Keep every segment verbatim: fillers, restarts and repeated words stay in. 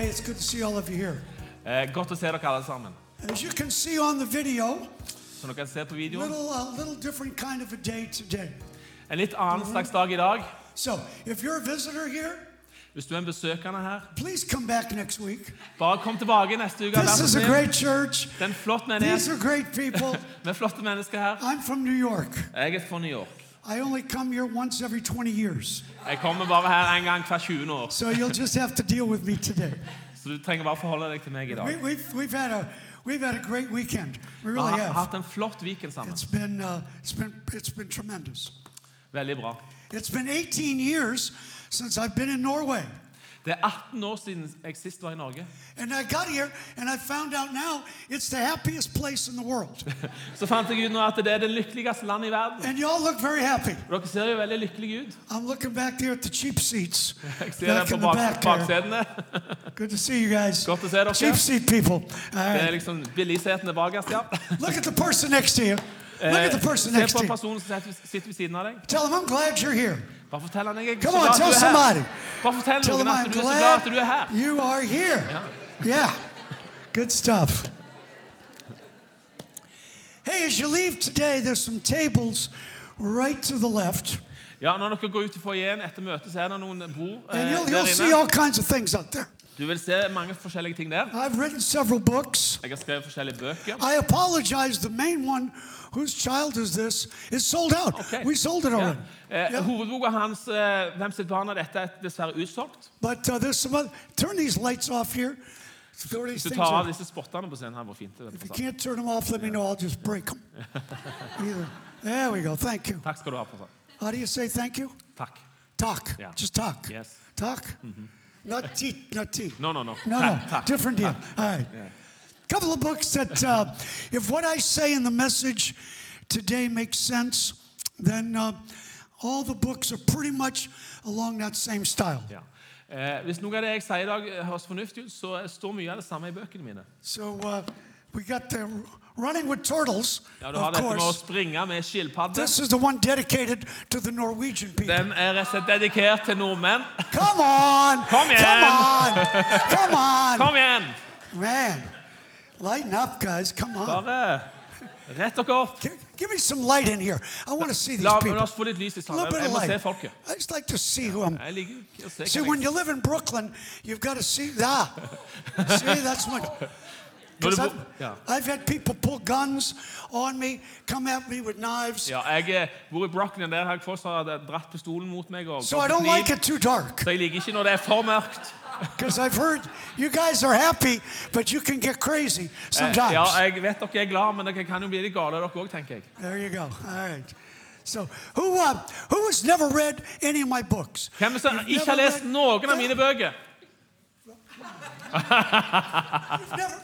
Hey, it's good to see all of you here. Eh, godt å se dere alle sammen. As you can see on the video, Som dere kan se på videoen. little uh, little different kind of a day today. En litt annen slags dag i dag. So, if you're a visitor here, Hvis du er en besøkende her, please come back next week. bare kom tilbake neste uke. This is a great church. Det er en flott These menighet are great people. med flotte mennesker her. I'm from New York. Jeg er fra New York. I only come here once every twenty years. Jeg kommer bare her en gang hver tjuende år. So you'll just have to deal with me today. Så du trenger bare forholde deg til meg i We, dag. we've, we've, had a, we've had a great weekend. We Vi really har have. hatt en flott weekend sammen. It's been, uh, it's been, it's been tremendous. Veldig bra. It's been eighteen years since I've been in Norway. Det er atten år siden jeg sist var i Norge. And I got here and I found out now it's the happiest place in the world. Så fant jeg ut nå at det er det lykkeligste landet i verden. And y'all look very happy. Dere ser jo veldig lykkelige ut. I'm looking back there at the cheap seats. Jeg ser Back det på in the bak, back there. baksetene. Good to see you guys. Godt å se dere. Cheap seat people. All Det er right. liksom billigsetene bakerst, ja. Look at the person next to you. Look Eh, at the person Se next på to you. personen som sitter- sitter ved siden av deg. Tell them I'm glad you're here. Bare fortell han jeg er Come så on, glad at tell du er somebody. her. Bare fortell Tell them noen I'm at du er så glad at du er glad her. you are here. Ja. Yeah. Good stuff. Hey, as you leave today, there's some tables right to the left. Ja, når dere går ut i foajeen etter møtet, så er det noen bord And eh, you'll, der you'll see inne. all kinds of things out there. Du vil se mange forskjellige ting der. I've written several books. Jeg har skrevet forskjellige bøker. I apologize. The main one, whose child is this, is sold out. Okay. We sold it Ja. already. Eh, Ja. Hovedboka hans, eh, Hvem sitt barn er dette, er dessverre utsolgt. But uh, there's some other. Turn these lights off here. Throw these Hvis du things tar av in. disse spottene på scenen her, hvor fint det If you er. can't turn them off, let me know. I'll just break them. Either. There we go. Thank you. Takk skal du ha på seg. How do you say thank you? Takk. Talk. Yeah. Just talk. Yes. Talk. Not tea. Not tea. No, no, no. No, no. Takk, takk. Different deal. All right. Yeah. Couple of books that, uh, if what I say in the message today makes sense, then uh, all the books are pretty much along that same style. Ja. Eh, hvis noe av det jeg sier i dag eh, høres fornuftig ut, så står mye av det samme i bøkene mine. So uh, we got the Running with Turtles, Ja, du har of dette med å course. springe med skilpadde. This is the one dedicated to the Norwegian people. Den er rett og slett dedikert til nordmenn. Come on! Kom igjen! Come on! Come on! Kom igjen! Man, lighten up, guys. Come on. Bare rett dere opp. Gi- Give me some light in here. I want to see these La, la people. oss få litt lys i A salen. little bit Jeg of må se light. folket. I just like to see who I'm. Jeg liker å se See, hva when jeg... you live in Brooklyn, you've got to see that. See, that's what. Når du 'cause bo- I've, Ja. I've had people pull guns on me, come at me with knives. Ja, jeg eh, bor i Brooklyn. Der har jeg folk som har dratt pistolen mot meg. Og So I gått don't kniv. like it too dark. Så jeg liker ikke når det er for mørkt. Because I've heard you guys are happy, but you can get crazy Eh, sometimes. Ja, jeg vet dere er glad, men dere kan jo bli litt gale dere også, tenker jeg. There you go. All right. So who uh, who has never read any of my books? Hvem er som You've ikke har never lest read- noen av mine bøker? You've never.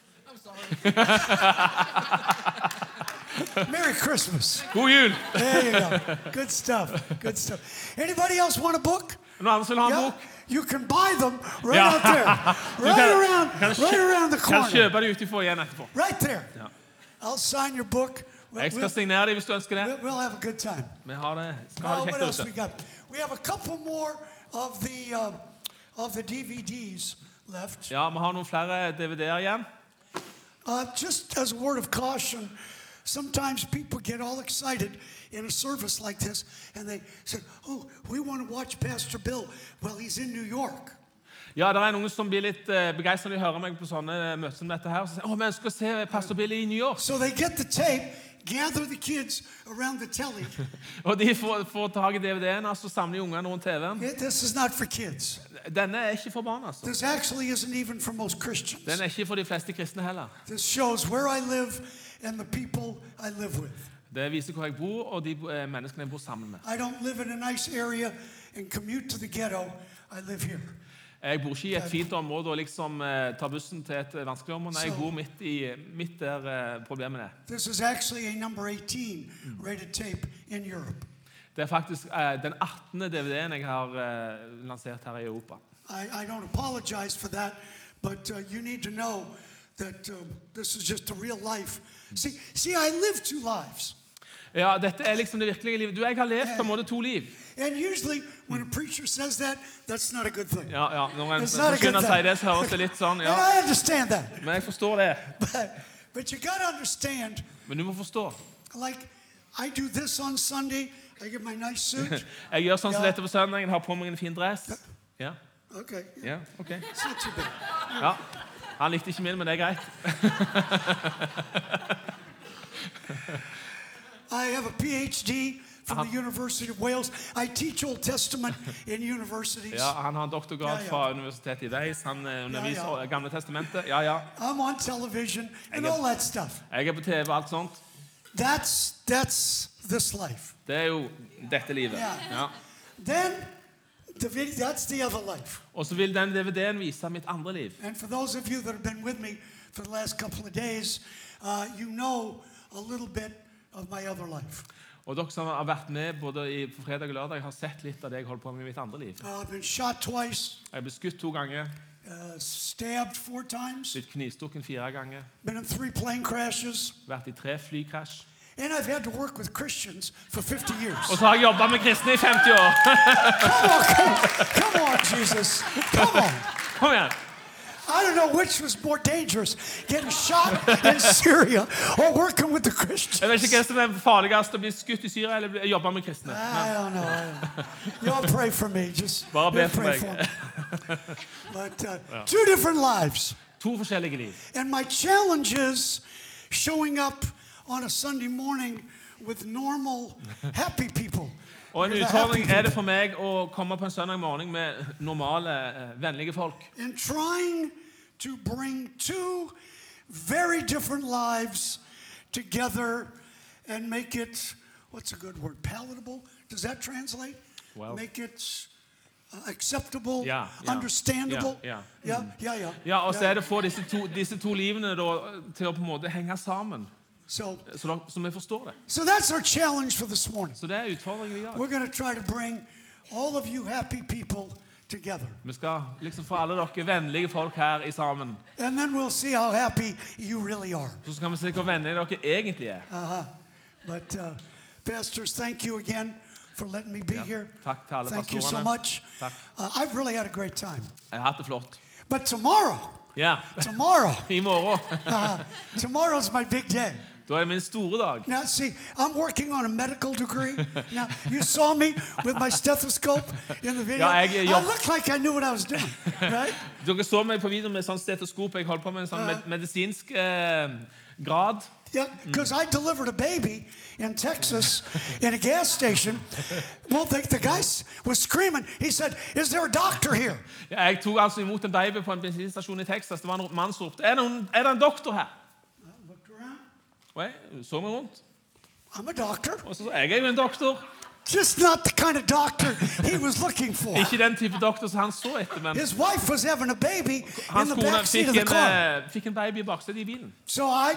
Merry Christmas. God jul! There you go. Good stuff. Good stuff. Anybody else want a book? Noen andre som vil ha en Yeah. bok? You can buy them right Ja. out there. Du Right kan- around, kan right kjø- around the Kan corner. kjøpe det utenfor igjen etterpå. Right there. Ja. I'll sign your book. We'll, Jeg skal we'll, signere dem hvis du ønsker det. we'll- we'll have a good time. Vi har det, skal ha Oh, det what kjekt der else we ute. got? We have a couple more of the uh, of the D V Ds left. Ja, vi har noen flere D V D-er igjen. Uh, just as a word of caution, sometimes people get all excited in a service like this, and they say, "Oh, we want to watch Pastor Bill." Well, he's in New York. Ja, det er noen som blir litt uh, begeistret når de hører meg på sånne møter som dette her. Så sier, åh, vi ønsker å se Pastor Bill i New York. So they get the tape, gather the kids around the telly. Og de får, får tag i D V D-en, altså samler de ungene rundt T V-en. Yeah, this is not for kids. Denne er ikke for barn, altså. This actually isn't even for most Christians. Den er ikke for de fleste kristne heller. This shows where I live and the people I live with. Det viser hvor jeg bor, og de eh, menneskene jeg bor sammen med. I don't live in a nice area and commute to the ghetto. I live here. Jeg bor ikke i et fint område og liksom eh, tar bussen til et vanskelig område. Nei, jeg bor midt, i, midt der eh, problemet er. This is actually a number eighteen rated tape in Europe. Det er faktisk eh, den attende D V D-en jeg har eh, lansert her i Europa. I, I don't apologize for that, but uh, you need to know that um, this is just a real life. See, see, I live two lives. Ja, dette er liksom det virkelige livet. Du, jeg har levd på en måte to liv. And usually when a preacher says that, that's not a good thing. Ja, ja. Når en It's not a good forkynner thing. sier det, så høres det litt sånn, ja. And I understand that. Men jeg forstår det. But, but you got to understand, Men du må forstå. like, I do this on Sunday. I get my nice suit. Jeg gjør sånn som Ja. dette på søndagen, har på meg en fin dress. Ja, Okay. ja, ok. It's not too bad. Ja. Han likte ikke min, men det er greit. I have a P H D from the University of Wales. I teach Old Testament in universities. Ja, han har en doktorgrad Ja, ja. fra Universitetet i Wales. Han eh, underviser Ja, ja. Gamle testamentet. Ja, ja. I'm on television and get- all that stuff. Jeg er på T V og alt sånt. That's that's this life. Det er jo dette livet. Ja. Ja. Then the vid- that's the other life. Og så vil den D V D-en vise mitt andre liv. And for those of you that have been with me for the last couple of days, uh, you know a little bit of my other life. Og dere som har vært med både i, på fredag og lørdag, har sett litt av det jeg holder på med i mitt andre liv. Uh, I've been shot twice, Jeg ble skutt to ganger, uh, stabbed four times, blitt knivstukken fire ganger, been in three plane crashes, vært i tre flykrasj. and I've had to work with Christians for fifty years. Og så har jeg jobbet med kristne i femti år. Come on, come, come on, Jesus. Come on. Kom igjen. I don't know which was more dangerous, getting shot in Syria or working with the Christians. Jeg vet ikke hva som er farligast, å bli skutt i Syria eller bli- jobbe med kristne. I don't know. I don't know. Y'all pray for me. Just Bare be y'all for pray meg. for me. But uh, two different lives. To forskjellige liv. And my challenge is showing up on a Sunday morning with normal, happy people. Og en You're the happy utfordring er det people. for meg å komme på en søndag morgen med normale, eh, vennlige folk. And trying to bring two very different lives together and make it, what's a good word, palatable? Does that translate? Well- Make it uh, acceptable, Yeah, yeah, understandable? yeah, yeah, yeah, yeah. Ja, og så yeah. er det å få disse to, disse to livene da, til å på en måte henge sammen, So, så, da, så vi forstår det. so that's our challenge for this morning. Så det er utfordringen i dag. We're going to try to bring all of you happy people together. Vi skal liksom få alle dere vennlige folk her i sammen. And then we'll see how happy you really are. Så skal vi se hvor vennlige dere egentlig er. Uh-huh. But uh, pastors, thank you again for letting me be here. Takk til alle Thank you so pastorene. much. Takk. Uh, I've really had a great time. Jeg har hatt det flott. But tomorrow, Ja, tomorrow, i morgen. uh, tomorrow's my big day. Da er det min store dag. Now, see, I'm working on a medical degree. Now, you saw me with my stethoscope in the video. Ja, jeg I jobb- looked like I knew what I was doing, right? Dere så meg på video med sånn stetoskop. Jeg holdt på med en sånn med medisinsk eh, grad. Yeah, because I delivered a baby in Texas in a gas station. Well, the, the guy s- was screaming. He said, "Is there a doctor here?" Ja, jeg tok altså imot en baby på en bensinstasjon i Texas. Det var en mann som ropte, er det, en, er det en doktor her? I looked around. Og jeg så meg rundt. I'm a doctor. Og så sa jeg, jeg er jo en doktor. Just not the kind of doctor he was looking for. Ikke den type doktor som han så etter, men His wife was having a baby in hans the kone back seat fikk of the en, car. eh, fikk en baby i baksetet i bilen. So I,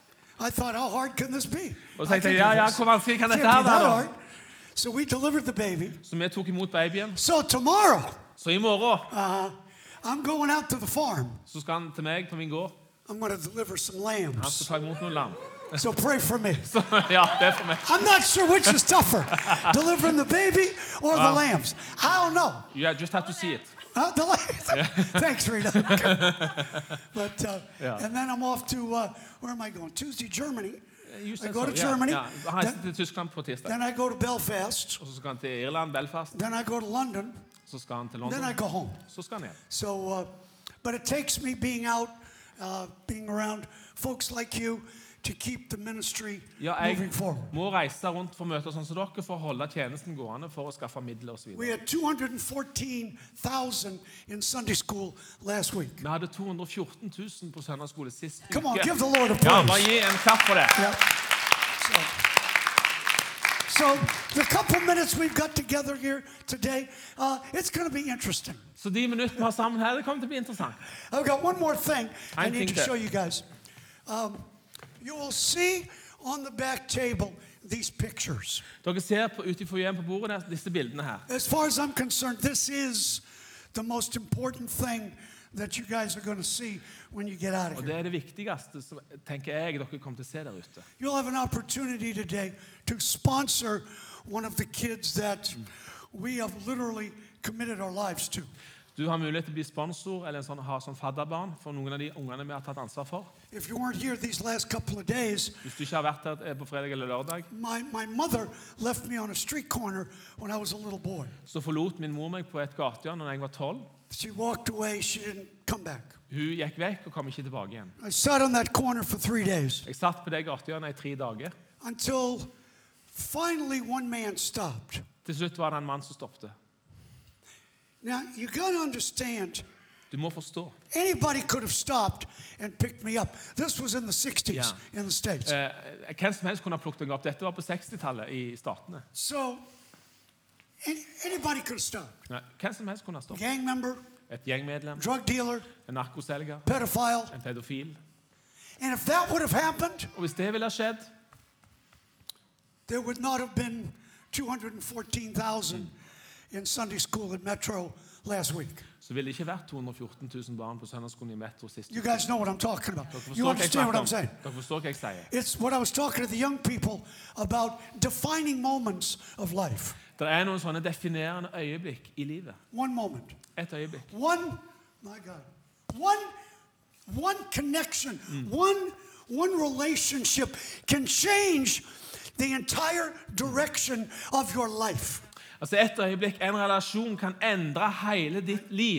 I thought, how hard can this be? Og så I tenkte can jeg, do ja, ja, this. hvor vanskelig kan Can't dette be her that være? hard. So we delivered the baby. Så vi tok imot babyen. So tomorrow, Så i morgen uh, I'm going out to the farm. så skal han til meg på min gård. I'm going to deliver some Han lambs. skal ta imot noen lam. So pray for me. Så ja, det er for meg. I'm not sure which is tougher, delivering the baby or the Wow. lambs. I don't know. You just have to see it. Huh? The lambs. Thanks, Rita. but uh, Yeah. and then I'm off to uh, where am I going? Tuesday, Germany. You I said go so. to Ja, Germany. ja. Han reiser Then, til Tyskland på tirsdag. then I go to Belfast. Og så skal han til Irland, Belfast. Then I go to London. Så skal han til Then I London. go home. Så skal han hjem. So, uh, but it takes me being out, uh, being around folks like you to keep the ministry Ja, jeg moving forward. må reise rundt for møter sånn som dere for å holde tjenesten gående for å skaffe midler og så We videre. had two hundred fourteen thousand in Sunday school last week. Vi hadde to hundre og fjorten tusen på søndagsskole sist Come on, uke. give the Lord a Ja, bare praise. gi en klapp for det. Yeah. So, so the couple minutes we've got together here today, uh, it's going to be interesting. Så de minuttene vi har sammen her, det kommer til å bli interessant. I've got one more thing I I need think to that- show you guys. Um, you will see on the back table these pictures. Dere ser på, ut i foajeen på bordet der, disse bildene her. As far as I'm concerned, this is the most important thing that you guys are going to see when you get out of Og here. det er det viktigste, som tenker jeg, dere kommer til å se der ute. You'll have an opportunity today to sponsor one of the kids that we have literally committed our lives to. Du har mulighet til å bli sponsor eller en sånn, ha sånn fadderbarn for noen av de ungene vi har tatt ansvar for. If you weren't here these last couple of days, Hvis du ikke har vært her på fredag eller lørdag, my, my mother left me on a street corner when I was a little boy. så forlot min mor meg på et gatehjørne da jeg var tolv. She walked away. She didn't come back. Hun gikk vekk og kom ikke tilbake igjen. I sat on that corner for three days Jeg satt på det gatehjørnet i tre dager. until finally one man stopped. Til slutt var det en mann som stoppet. Now, you got to understand, Du må forstå. anybody could have stopped and picked me up. This was in the sixties Yeah. in the States. Eh, hvem som helst kunne ha plukket meg opp. Dette var på sekstitallet i statene. So, any, anybody could have stopped. Nei, hvem som helst kunne ha stoppet. Gang member, Et gjengmedlem, drug dealer, en narkoselger, pedophile. en pedofil. And if that would have happened, Og hvis det ville ha skjedd, there would not have been two hundred fourteen thousand in Sunday school at Metro last week. så ville det ikke vært to hundre og fjorten tusen barn på søndagsskolen i Metro sist. You guys know what I'm talking about. Dere forstår You hva jeg understand what snakker I'm om. saying. Dere forstår hva jeg sier. It's what I was talking to the young people about, defining moments of life. Det er noen sånne definerende øyeblikk i livet. One moment. Et øyeblikk. One, my God. One, one connection, one, one relationship can change the entire direction of your life. Altså et øyeblikk, en relasjon kan endre hele ditt liv.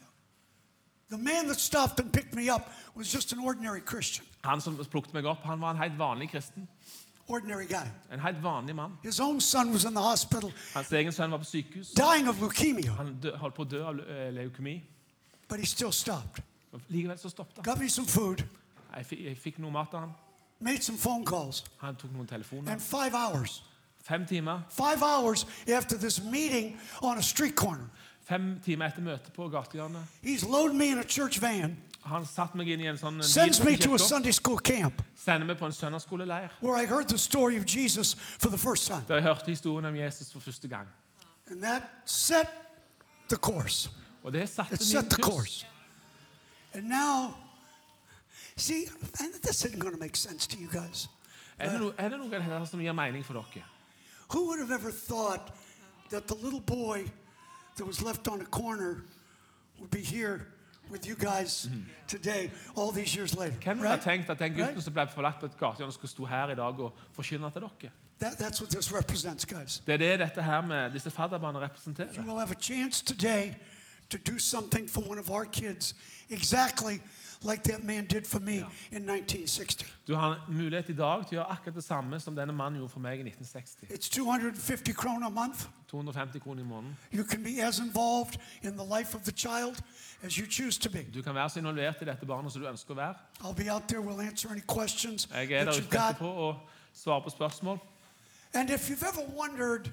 The man that stopped and picked me up was just an ordinary Christian, Han som plukket meg opp, han var en helt vanlig kristen. ordinary guy. En helt vanlig mann. His own son was in the hospital Hans egen sønn var på sykehus. dying of leukemia, Han dø, holdt på å dø av eh, leukemi. but he still stopped. Og likevel så stoppet han. Got me some food, Jeg fikk, jeg fikk noe mat av han. made some phone calls, Han tok noen telefoner. and five hours, Fem timer. five hours after this meeting on a street corner, Fem timer etter møtet på gatehjørnet. he's loaded me in a church van, Han satt meg inn i en sånn bil sends til me to a kirka, Sunday school camp sender meg på en søndagsskoleleir, where I heard the story of Jesus for the first time. der jeg hørte historien om Jesus for første gang. And that set the course. Og det satte It min set the kurs. course. And now, see, and this isn't going to make sense to you guys. Er det, no, er det noe av dette som gir mening for dere? Who would have ever thought that the little boy that was left on a corner would be here with you guys today, all these years later? Hvem ville ha Right? tenkt at den gutten Right? som ble forlatt på et gatehjørne, skulle stå her i dag og forkynne til dere? That, that's what this represents, guys. Det er det dette her med disse fadderbarna representerer. You will have a chance today to do something for one of our kids exactly like that man did for me in nineteen sixty. Du har en mulighet i dag til å gjøre akkurat det samme som denne mannen gjorde for meg i nitten seksti. It's two hundred fifty kroner a month. to hundre og femti kroner i måneden. You can be as involved in the life of the child as you choose to be. Du kan være så involvert i dette barnet som du ønsker å være. I'll be out there. We'll answer any questions Jeg er that der you've ute got. etterpå og svarer på spørsmål. And if you've ever wondered,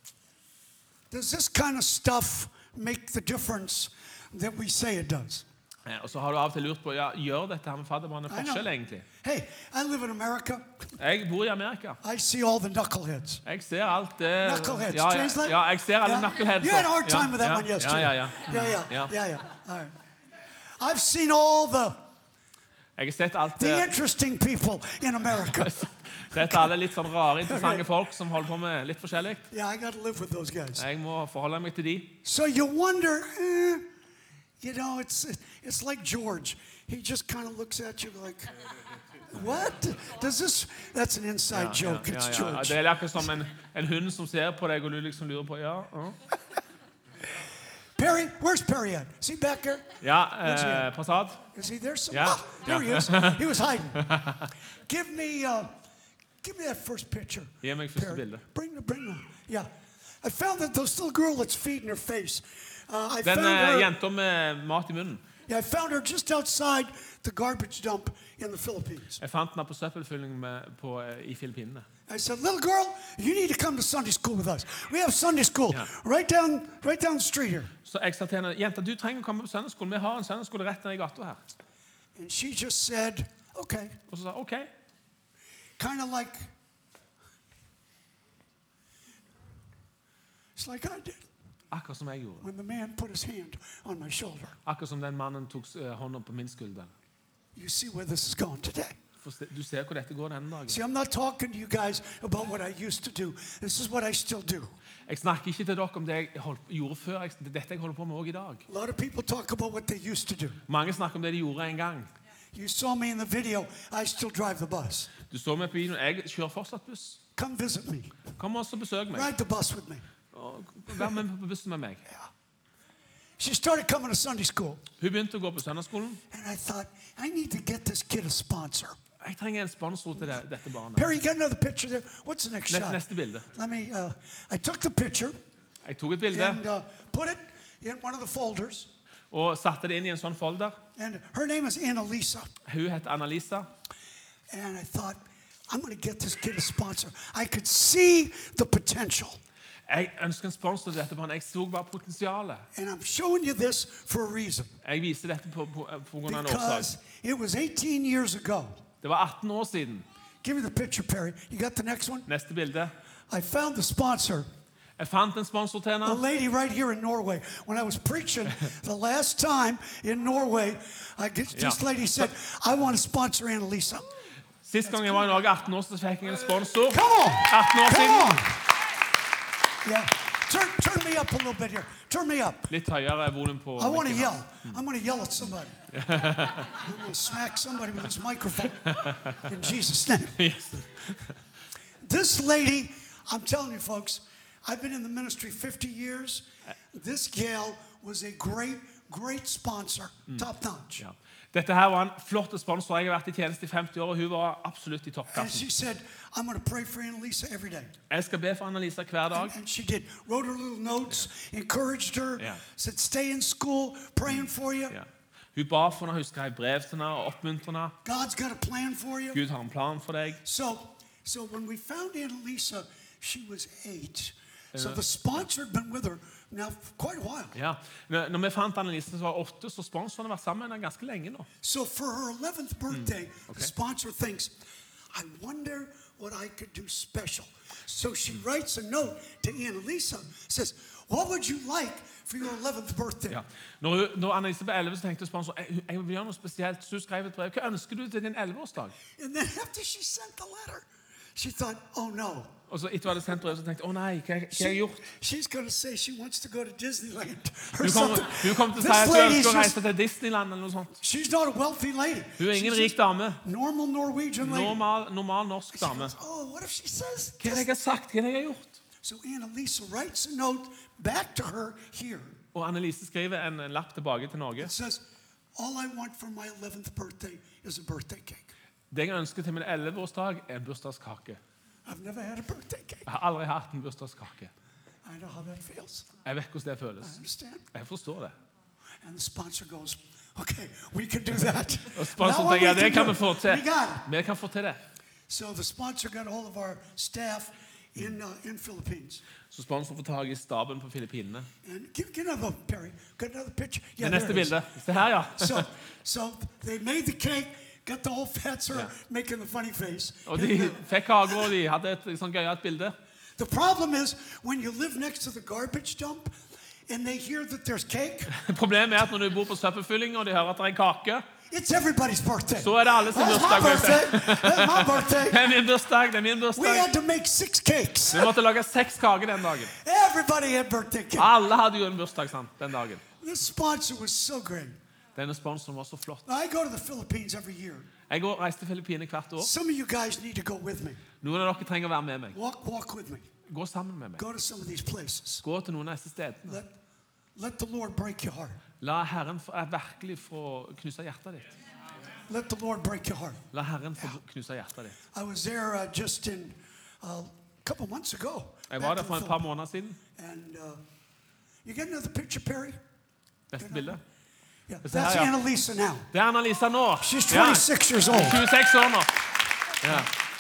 does this kind of stuff make the difference that we say it does? Eh, Og så har du av og til lurt på, ja, gjør dette her med fadderbarn en I know. forskjell egentlig? Hey, I live in America. Jeg bor i Amerika. I see all the knuckleheads. Jeg ser alt det... Knuckleheads. Ja, ja, Translate? ja, jeg ser alle Yeah? knuckleheads. You had a hard Ja, time with that ja, one yesterday. Ja, ja, ja. Yeah, yeah, Ja. yeah, yeah. All right. I've seen all the Jeg har sett alt the det. interesting people in America. Sett alle litt sånn rare, interessante folk som holder på med litt forskjellig. Yeah, I got to live with those guys. Jeg må forholde meg til de. So you wonder, eh, you know, it's it's like George. He just kind of looks at you like, what? Does this? That's an inside Ja, joke. ja, It's ja, ja. George. Det er akkurat som en, en hund som ser på deg og du liksom lurer på, ja, ja. Perry, where's Perry at? Is he back there? Ja, Where's he eh, at? Passat. Is he there? Some, Yeah, ah, there he yeah. is. He was hiding. Give me, uh, give me that first picture. Gi meg første Perry. bilde. Bring the, bring the. Yeah, I found that this little girl that's feeding her face. Uh, I Den found eh, her. jenta med mat i munnen. Yeah, I found her just outside the garbage dump in the Philippines. Jeg fant den på søppelfylling med, på, eh, i Filippinene. I said, little girl, you need to come to Sunday school with us. We have Sunday school Yeah. right down, right down the street here. Så jeg sa til henne, jenta, du trenger å komme på søndagsskolen. Vi har en søndagsskole rett ned i gata her. And she just said, okay, Og så sa jeg, ok. kind of like, it's like I did. Akkurat som jeg gjorde. when the man put his hand on my shoulder. Akkurat som den mannen tok eh, hånden på min skulder. You see where this is going today. For se- Du ser hvor dette går denne dagen. See, I'm not talking to you guys about what I used to do. This is what I still do. Jeg snakker ikke til dere om det jeg holdt, gjorde før. Jeg, det er dette jeg holder på med også i dag. A lot of people talk about what they used to do. Mange snakker om det de gjorde en gang. You saw me in the video. I still drive the bus. Du står med på videoen. Jeg kjører fortsatt buss. Come visit me. Kom også og besøk meg. Ride the bus with me. Og vær med på bussen med meg. Yeah. She started coming to Sunday school, Hun begynte å gå på søndagsskolen. and I thought, I need to get this kid a sponsor. Jeg trenger en sponsor til det, dette barnet. Perry, you got another picture there? What's the next Neste, shot? neste bilde. Let me, uh, I took the picture Jeg tok et bilde and uh, put it in one of the folders. og satte det inn i en sånn folder. And her name is Annalisa. Hun heter Annalisa. And I thought, I'm going to get this kid a sponsor. I could see the potential. Jeg ønsker en sponsor til dette barnet. Jeg så bare potensialet. And I'm showing you this for a reason. Jeg viser dette på, på, på grunn av en Because årsak. it was eighteen years ago. Det var atten år siden. Give me the picture, Perry. You got the next one? Neste bilde. I found the sponsor, Jeg fant en sponsor til a henne. lady right here in Norway. When I was preaching the last time in Norway, I get, this Yeah. lady said, I want to sponsor Annalisa. Sist gang jeg var i Norge, atten år, så fikk jeg en sponsor. Come on! atten år Come siden. on! Yeah. Turn, turn me up a little bit here. Turn me up. Litt høyere volum på I want to mikken. yell. I'm going to yell at somebody. I'm going to smack somebody with this microphone. In Jesus' name. Yes. This lady, I'm telling you folks, I've been in the ministry fifty years. This gal was a great, great sponsor. Top notch. Ja. Dette her var en flott sponsor. Jeg har vært i tjeneste i femti år, og hun var absolutt i And toppklassen. she said, I'm going to pray for Annalisa every day. Jeg skal be for Annalisa hver dag. And she did. Wrote her little notes, encouraged her, Yeah. said, stay in school, praying for you. Ja. Hun ba for henne, hun skrev brev til henne og oppmuntret henne. God's got a plan for you. Gud har en plan for deg. So, so when we found Annalisa, she was eight. So the sponsor had been with her now for quite a while. Ja. Når når vi fant Annalisa, så var hun åtte, så sponsoren har vært sammen med henne ganske lenge nå. So for her eleventh birthday, okay. the sponsor thinks, I wonder what I could do special. So she writes a note to Annalisa, says, what would you like for your eleventh birthday? Ja. Når, hun- når Annalisa ble elleve, så tenkte sponsoren, jeg, jeg vil gjøre noe spesielt. Så hun skrev et brev. Hva ønsker du til din elleve-årsdag? And then after she sent the letter, she thought, oh no. Og så etter hun hadde sendt brev, så tenkte jeg, å nei, hva, hva har jeg gjort? She's going to say she wants to go to Disneyland or Hun kom, something. hun kom til å si This at hun lady's ønsker å just, reise til Disneyland eller noe sånt. she's not a wealthy lady. Hun er ingen She's rik just dame. normal Norwegian lady. Normal, normal norsk She dame. goes, oh, what if she says Hva er det jeg har sagt? Hva er det jeg har gjort? So Annalisa writes a note back to her here. Og Annelise skriver en, en lapp tilbake til Norge. It says, all I want for my eleventh birthday is a birthday cake. Det jeg ønsker til min elleve-årsdag, er en bursdagskake. I've never had a birthday cake. Jeg har aldri hatt en bursdagskake. I know how that feels. Jeg vet hvordan det I føles. understand. Jeg forstår det. And the sponsor goes, okay, we can do that. Og Now sponsoren what tenker, ja, we det can kan do- vi få til. We got it. Vi kan få til det. So the sponsor got a hold of our staff in uh, in Philippines. Så sponsoren får tag i staben på Filippinene. And get, get another Perry. Got another picture. Det Yeah, neste there it is. bildet. Se her, ja. So, so they made the cake. Got the whole fatser Yeah. making the funny face. Og de fikk kake, og de hadde et sånn gøyalt bilde. The problem is when you live next to the garbage dump and they hear that there's cake, Problemet er at når du bor på søppelfylling, og de hører at det er en kake, it's everybody's birthday. så er det alle sin That's my bursdag. birthday. That's my birthday. Det er min bursdag, det er min We bursdag. had to make six cakes. Vi måtte lage seks kaker den dagen. Everybody had birthday cake. Alle hadde jo en bursdag sant, den dagen. This sponsor was so great. Denne sponsoren var så flott. I go to the Philippines every year. Jeg går reiser til Filippinene hvert år. Some of you guys need to go with me. Noen av dere trenger å være med meg. Walk, walk with me. Gå sammen med meg. Go to some of these places. Gå til noen av disse stedene. Let, let the Lord break your heart. La Herren få- eh, virkelig få knuse hjertet ditt. Let the Lord break your heart. La Herren få knuse hjertet ditt. I was there uh, just in uh, a couple months ago. Jeg back var to der the for et par Philippines. måneder siden. And uh, you get another picture, Perry? Neste bilde. Yeah, Is that that's how you- Annalisa now. Det er Annalisa nå. She's Ja, twenty-six years old. tjueseks år nå. Ja.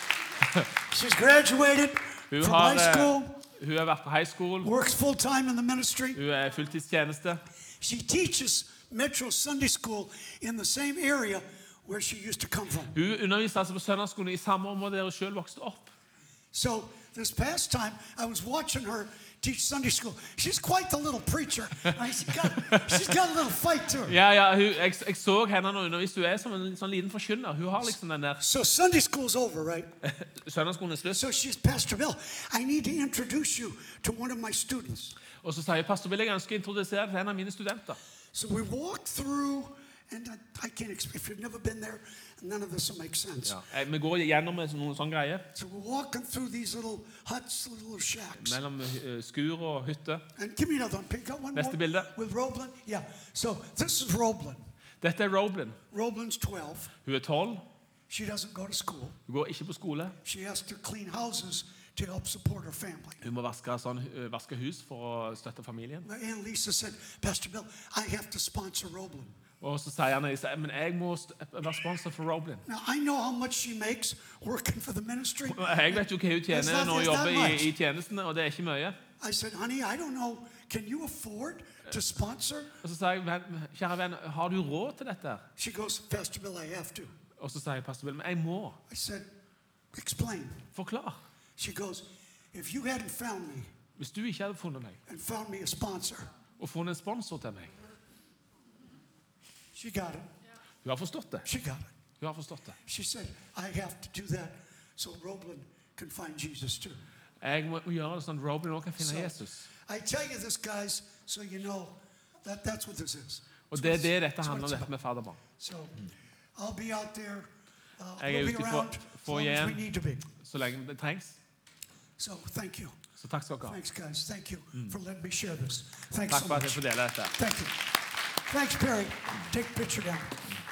She's graduated Hun from har, high eh, school, hun har vært på high school. works full time in the ministry. Hun er fulltidstjeneste. She teaches Metro Sunday School in the same area where she used to come from. Hun underviser altså på søndagsskolen i samme område der hun selv vokste opp. So this past time, I was watching her teach Sunday school. She's quite the little preacher. Right? She's got, she's got a little fight to her. Ja, ja, hun, jeg, jeg så henne nå undervis. Du er som en sånn liten forkynner. Hun har liksom den der So Sunday school's over, right? søndagsskolen er slutt. So she's, Pastor Bill, I need to introduce you to one of my students. Og så sier pastor Bill, jeg ønsker å introdusere deg til en av mine studenter. So we walk through, and I, I can't explain. If you've never been there, none of this will make sense. Ja, vi går gjennom en sånn, sånn greie So we're walking through these little huts, little shacks. mellom uh, skur og hytte. And give me another one. Pick up one Neste more bilde. with Roblin. Yeah. So this is Roblin. Dette er Roblin. Roblin's twelve. Hun er tolv. She doesn't go to school. Hun går ikke på skole. She has to clean houses to help support her family. Hun må vaske, sånn, uh, vaske hus for å støtte familien. My Aunt Lisa said, Pastor Bill, I have to sponsor Roblin. Og så sier han, men jeg må st- være sponsor for Roblin. Now, I know how much she makes working for the ministry. Jeg vet jo hva hun It's tjener not- når hun it's jobber not i, much. i tjenestene, og det er ikke mye. I said, honey, I don't know. Can you afford to sponsor? Og så sier jeg, "Venn- kjære venn, har du råd til dette? She goes, Pastor Bill, I have to. Og så sier pastor Bill, men jeg må. I said, explain. Forklar. She goes, if you hadn't found me Hvis du ikke hadde funnet meg, and found me a sponsor, og funnet en sponsor til meg. she got it. Hun har forstått det. She got it. Hun har forstått det. She said, I have to do that so Roblin can find Jesus too. Jeg må gjøre det sånn at Roblin også kan finne So, Jesus. I tell you this, guys, so you know that that's what this is. Og det er det dette That's what handler om, it's dette about. med faderbarn. So I'll be out there. Uh, Jeg we'll er be ute for, around as for long as we igjen, need to be. så lenge det trengs. So thank you. Så takk skal dere ha. Thanks, guys. Thank you for letting me share this. Thanks Takk so for at jeg much. får dele dette. Thank you. Thanks, Perry. Take a picture down.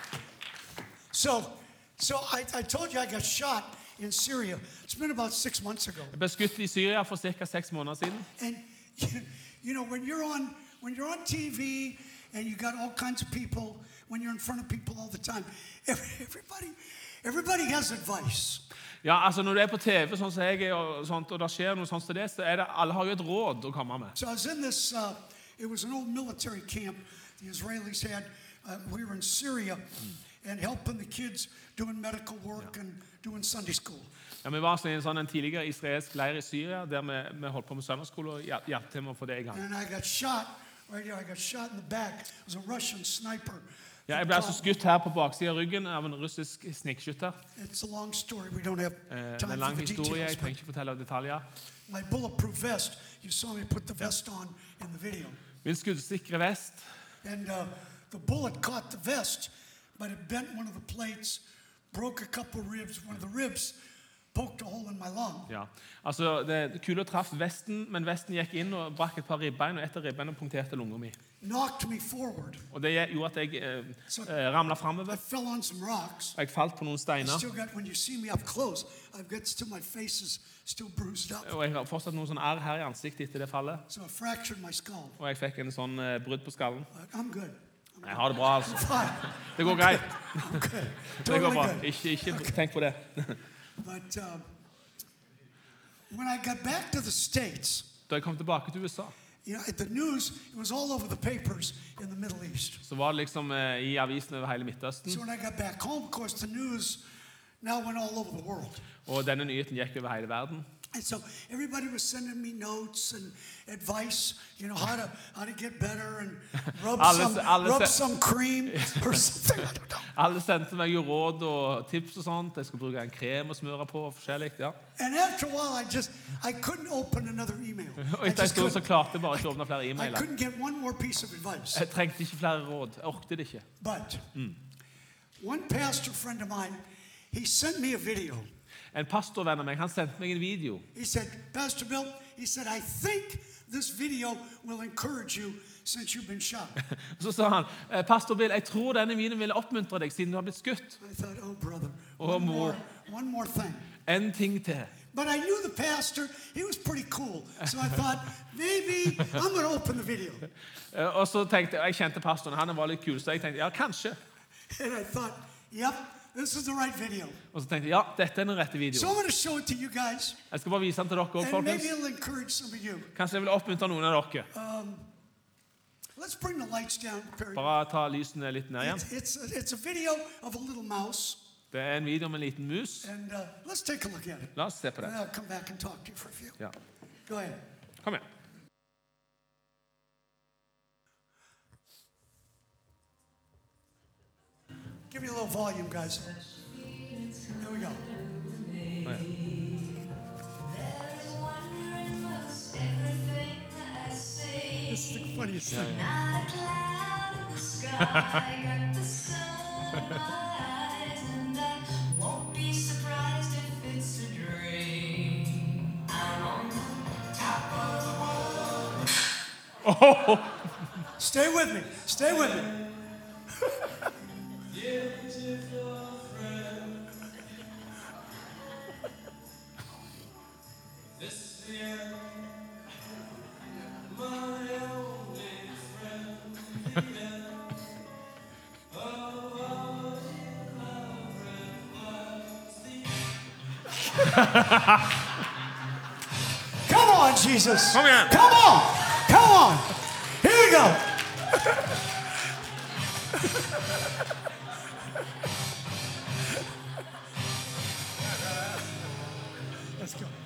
So, so I, I told you I got shot in Syria. It's been about six months ago. Jeg ble skutt i Syria for ca. seks måneder siden. And you, you know when you're on when you're on T V and you got all kinds of people, when you're in front of people all the time, every, everybody, everybody has advice. Ja, altså Når du er på T V sånn som jeg er, og, sånt, og det skjer noe sånt som det, så er det alle har jo et råd å komme med. So I was in this. Uh, it was an old military camp the Israelis had. Uh, we were in Syria and helping the kids doing medical work and doing Sunday school. Ja, Vi var sånn i en sånn en tidligere israelsk leir i Syria der vi, vi holdt på med søndagsskole og hjalp hjalp til med å få det i gang. And I got shot right here. I got shot in the back. It was a Russian sniper. Ja, Jeg ble altså skutt her på baksiden av ryggen av en russisk snikskytter. It's a long story. We don't have Eh, Det er time en for lang the historie, details. jeg But trenger ikke fortelle detaljer. my bulletproof vest, you saw me put the vest on in the video. Min skuddsikre vest. And uh, the bullet caught the vest, but it bent one of the plates, broke a couple ribs. One of the ribs poked a hole in my lung. Ja, altså det, Kula traff vesten, men vesten gikk inn og brakk et par ribbein, og et av ribbeina punkterte lunga mi. Knocked me forward. Og Det gjorde at jeg eh, eh, ramla I framover. fell on some rocks. Jeg falt på noen I steiner, still got, when you see me up close, I've got still my face is still bruised up. og jeg har fortsatt noen sånn arr her i ansiktet etter det fallet. So I fractured my skull. Og jeg fikk en sånn eh, brudd på skallen. But I'm good. I'm Jeg har det bra, altså. fine. Det går greit. I'm good. Det går Totally bra. good. Ikke, ikke tenk på det. But um, when I got back to the States, Da jeg kom tilbake til U S A, you know, at the news, it was all over the papers in the Middle East. så var det liksom eh, i avisene over hele Midtøsten. So when I got back home, of course, the news now went all over the world. Og denne nyheten gikk over hele verden. And so everybody was sending me notes and advice, you know, how to how to get better and rub Alle- some alle rub se- some cream or something. I don't know. Alle sendte meg jo råd og tips og sånt. Jeg skulle bruke en krem å smøre på og forskjellig. Ja. And after a while, I just I couldn't open another email. Og I etter en just stund så couldn't. klarte jeg bare ikke å åpne flere I e-mailer. couldn't get one more piece of advice. Jeg trengte ikke flere råd. Jeg orket det ikke. But one pastor friend of mine, he sent me a video. En pastorvenn av meg han sendte meg en video. He said, Pastor Bill, he said, I think this video will encourage you since you've been shot. Så sa han, «Eh, Pastor Bill, jeg tror denne videoen vil oppmuntre deg siden du har blitt skutt. I thought, oh, brother, Oh, one more. more, one more thing. En ting til. But I knew the pastor, he was pretty cool. So I thought, maybe I'm going to open the video. Eh, Og så tenkte jeg, jeg kjente pastoren, han var litt kul, så jeg tenkte, ja, kanskje. And I thought, yep, this is the right video. Og så tenkte jeg, ja, dette er den rette So I'm videoen. going to show it to you guys. Jeg skal bare vise den til dere også, And folkens. maybe it'll encourage some of you. Kanskje jeg vil oppmuntre noen av dere. Um, let's bring the lights down, Perry. Bare ta lysene litt ned igjen. It's, it's, a, it's a video of a little mouse. Det er en video med en liten mus. And uh, let's take a look at it. La oss se på And det. I'll come back and talk to you for a few. Ja. Go ahead. Kom igjen. me a little volume, guys. Here we go. This is the funniest thing. Oh. Stay with me. Stay with me. Come on, Jesus. Kom igjen. Come on. Come on. Here we go. Let's go.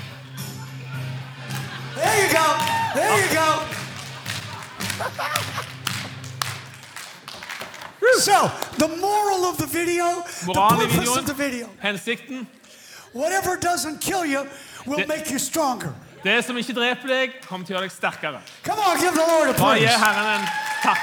There you go. There you go. So, the moral of the video, the Moralen i purpose of the videoen, video, hensikten, whatever doesn't kill you will Det- make you stronger. det som ikke dreper deg, kommer til å gjøre deg sterkere. Come on, give the Lord a Bare gi praise. Herren en takk.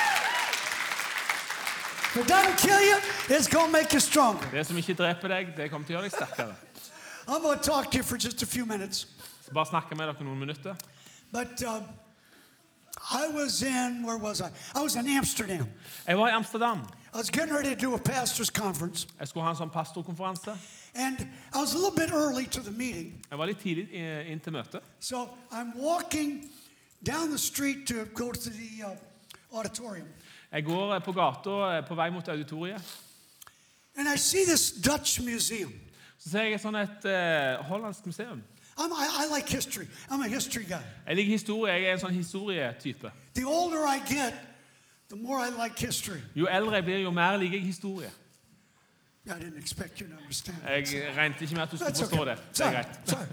If it doesn't kill you, it's going to make you stronger. Det som ikke dreper deg, det kommer til å gjøre deg sterkere. I'm going to talk to you for just a few minutes. Så bare snakke med dere noen minutter. But uh, I was in, where was I? I was in Amsterdam. Jeg var i Amsterdam. I was getting ready to do a pastor's conference. Jeg skulle ha en sånn pastorkonferanse. And I was a little bit early to the meeting. Jeg var litt tidlig i- inn til møtet. So I'm walking down the street to go to the uh, auditorium. Jeg går på gata på vei mot auditoriet. And I see this Dutch museum. Så ser jeg et sånn et eh, hollandsk museum. I'm, I, I like history. I'm a history guy. Jeg liker historie. Jeg er en sånn historietype. The older I get, the more I like history. Jo eldre jeg blir, jo mer liker jeg historie. I didn't expect you to understand. Jeg regnet ikke med at du skulle That's forstå okay. det. Det er Sorry, greit. sorry.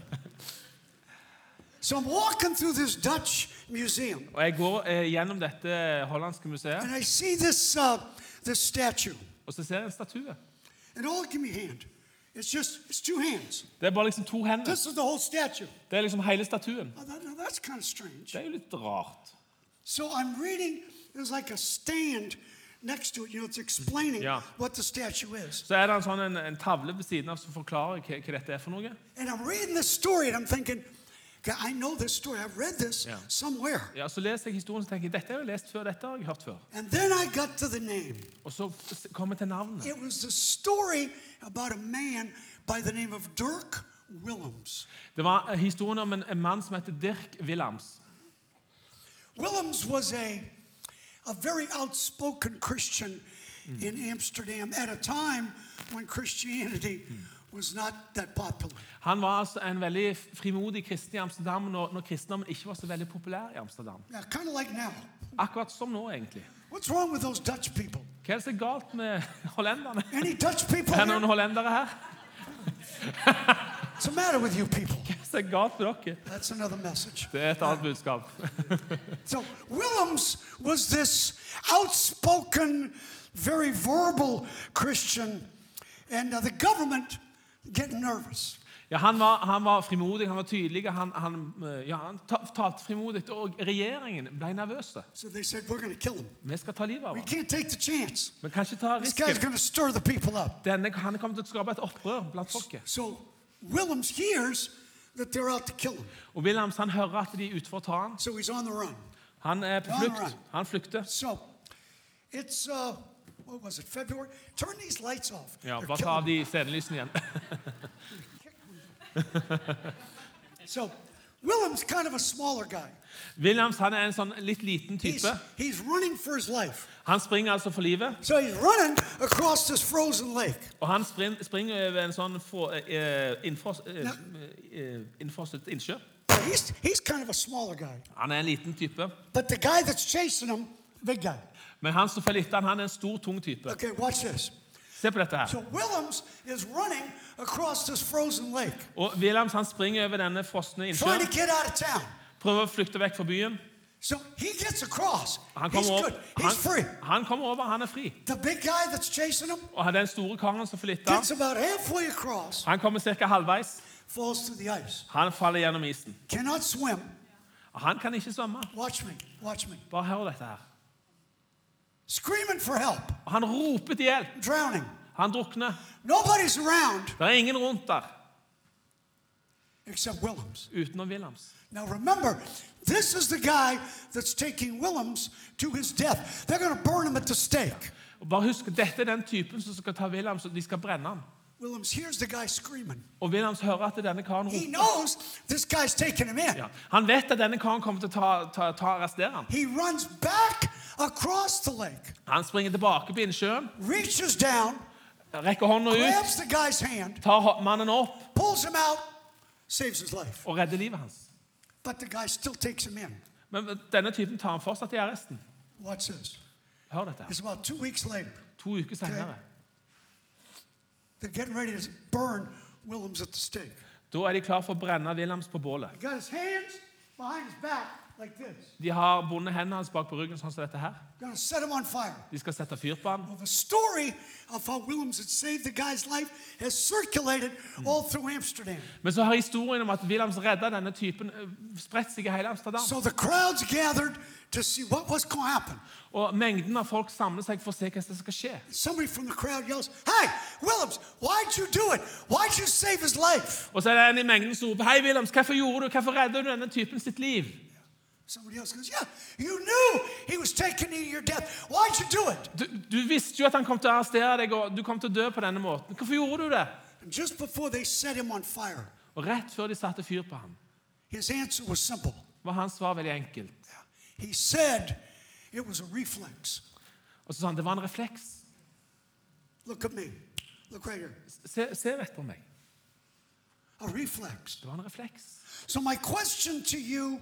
So I'm walking through this Dutch museum, Og jeg går eh, gjennom dette hollandske museet, and I see this uh, this statue. og så ser jeg en statue. And all give me a hand. It's just it's two hands. Det er bare liksom to hender. This is the whole statue. Det er liksom hele statuen. Now, that, now that's kind of strange. Det er jo litt rart. So I'm reading. There's like a stand next to it. You know, it's explaining Yeah. what the statue is. Så er det en sånn en, en tavle ved siden av som forklarer hva, hva dette er for noe. And I'm reading this story, and I'm thinking, "God, I know this story. I've read this Yeah. somewhere." Ja, Så leser jeg historien og tenker jeg, dette har jeg lest før, dette har jeg hørt før. And then I got to the name. Og så kom jeg til navnet. It was a story about a man by the name of Dirk Willems. Det var historien om en, en mann som heter Dirk Willems. Willems was a, a very outspoken Christian in Amsterdam at a time when Christianity was not that popular. Han var altså en veldig frimodig kristen i Amsterdam når, når kristendommen ikke var så veldig populær i Amsterdam. Yeah, kind of like now. Akkurat som nå, egentlig. What's wrong with those Dutch people? Hva er det som er galt med hollenderne? Any Dutch people Er det here? noen hollendere her? What's the matter with you people? Hva er det som er galt med dere? That's another message. Det er et annet budskap. So Willems was this outspoken, very verbal Christian, and uh, the government getting nervous. Ja, han, var, han var frimodig, han var tydelig, han, han, eh, ja, han ta- talte frimodig, og regjeringen ble nervøse. So they said, "We're going to kill him. Vi skal ta livet av We ham. can't take the chance. Vi kan ikke ta This guy's risken. going to stir the people up." Denne, han kommer til å skape et opprør blant folket. So Willems hears that they're out to kill him. Og Williams han hører at de er ute for å ta han. So he's on the run. Han er på Ja, han er. flukt. Han flykter. So it's, uh, what was it, February? Turn these lights off. Ja, They're bare ta killing av de scenelysene igjen. So Willem's kind of a smaller guy. Williams han er en sånn litt liten He's, type. he's running for his life. Han springer altså for livet, So he's running across this frozen lake. og han spring, springer over en sånn for, eh, innfros, eh, eh, innfrosset innsjø. He's, he's kind of a smaller guy. Han er en liten type, But the guy that's chasing him, big guy. men han som følger etter han, han er en stor, tung type. Okay, watch this. Se på dette her. So Willems is running across this frozen lake, Og Williams han springer over denne frosne innsjøen, trying to get out of town. prøver å flykte vekk fra byen. So he gets across. Han He's kommer, good. over, He's free. han, han kommer over, han er fri. The big guy that's chasing him Og den store karen som flytter, gets about halfway across, han kommer cirka halvveis. falls through the ice. Han faller gjennom isen. Cannot swim. Og han kan ikke svømme. Watch me. Watch me. Bare hør dette her. Screaming for help. Og han roper til hjelp. Drowning. Han drukner. Nobody's around Det er ingen rundt der, except Willems. utenom Williams. Now remember, this is the guy that's taking Willems to his death. They're going to burn him at the stake. Og bare husk, dette er den typen som skal ta Williams, og de skal brenne ham. Willems hears the guy screaming. Og Williams hører at denne karen He roper. knows this guy's taking him in. Ja. Han vet at denne karen kommer til å ta, ta, ta arrestere ham. He runs back across the lake, Han springer tilbake på innsjøen, reaches down, rekker hånda ut, grabs the guy's hand, tar ho- mannen opp pulls him out, saves his life. og redder livet hans. But the guy still takes him in. Men denne typen tar han fortsatt i arresten. Watch this. Hør dette her. It's about two weeks later. To uker senere. They're getting ready to burn Willems at the stake. Da er de klar for å brenne Williams på bålet. He got his hands behind his back like this. De har bundet hendene hans bak på ryggen sånn som dette her. Gonna set him on fire. De skal sette fyr på han. Well, the story of how Willems had saved the guy's life has circulated all through Amsterdam. Men så har historien om at Williams redda denne typen eh, spredt seg i hele Amsterdam. So the crowds gathered to see what was going to happen. Og mengden av folk samler seg for å se hva som skal skje. Somebody from the crowd yells, "Hey, Willems, why'd you do it? Why'd you save his life?" Og så er det en i mengden som roper, «Hei, Williams, hvorfor gjorde du? Hvorfor reddet du denne typen sitt liv?» Somebody else goes, "Yeah, you knew he was taking you to your death. Why'd you do it?" Du, du visste jo at han kom til å arrestere deg, og du kom til å dø på denne måten. Hvorfor gjorde du det? And just before they set him on fire, Og rett før de satte fyr på ham, his answer was simple. var hans svar veldig enkelt. He said it was a reflex. Og så sa han, det var en refleks. Look at me. Look right here. Se, se rett på meg. A reflex. Det var en refleks. So my question to you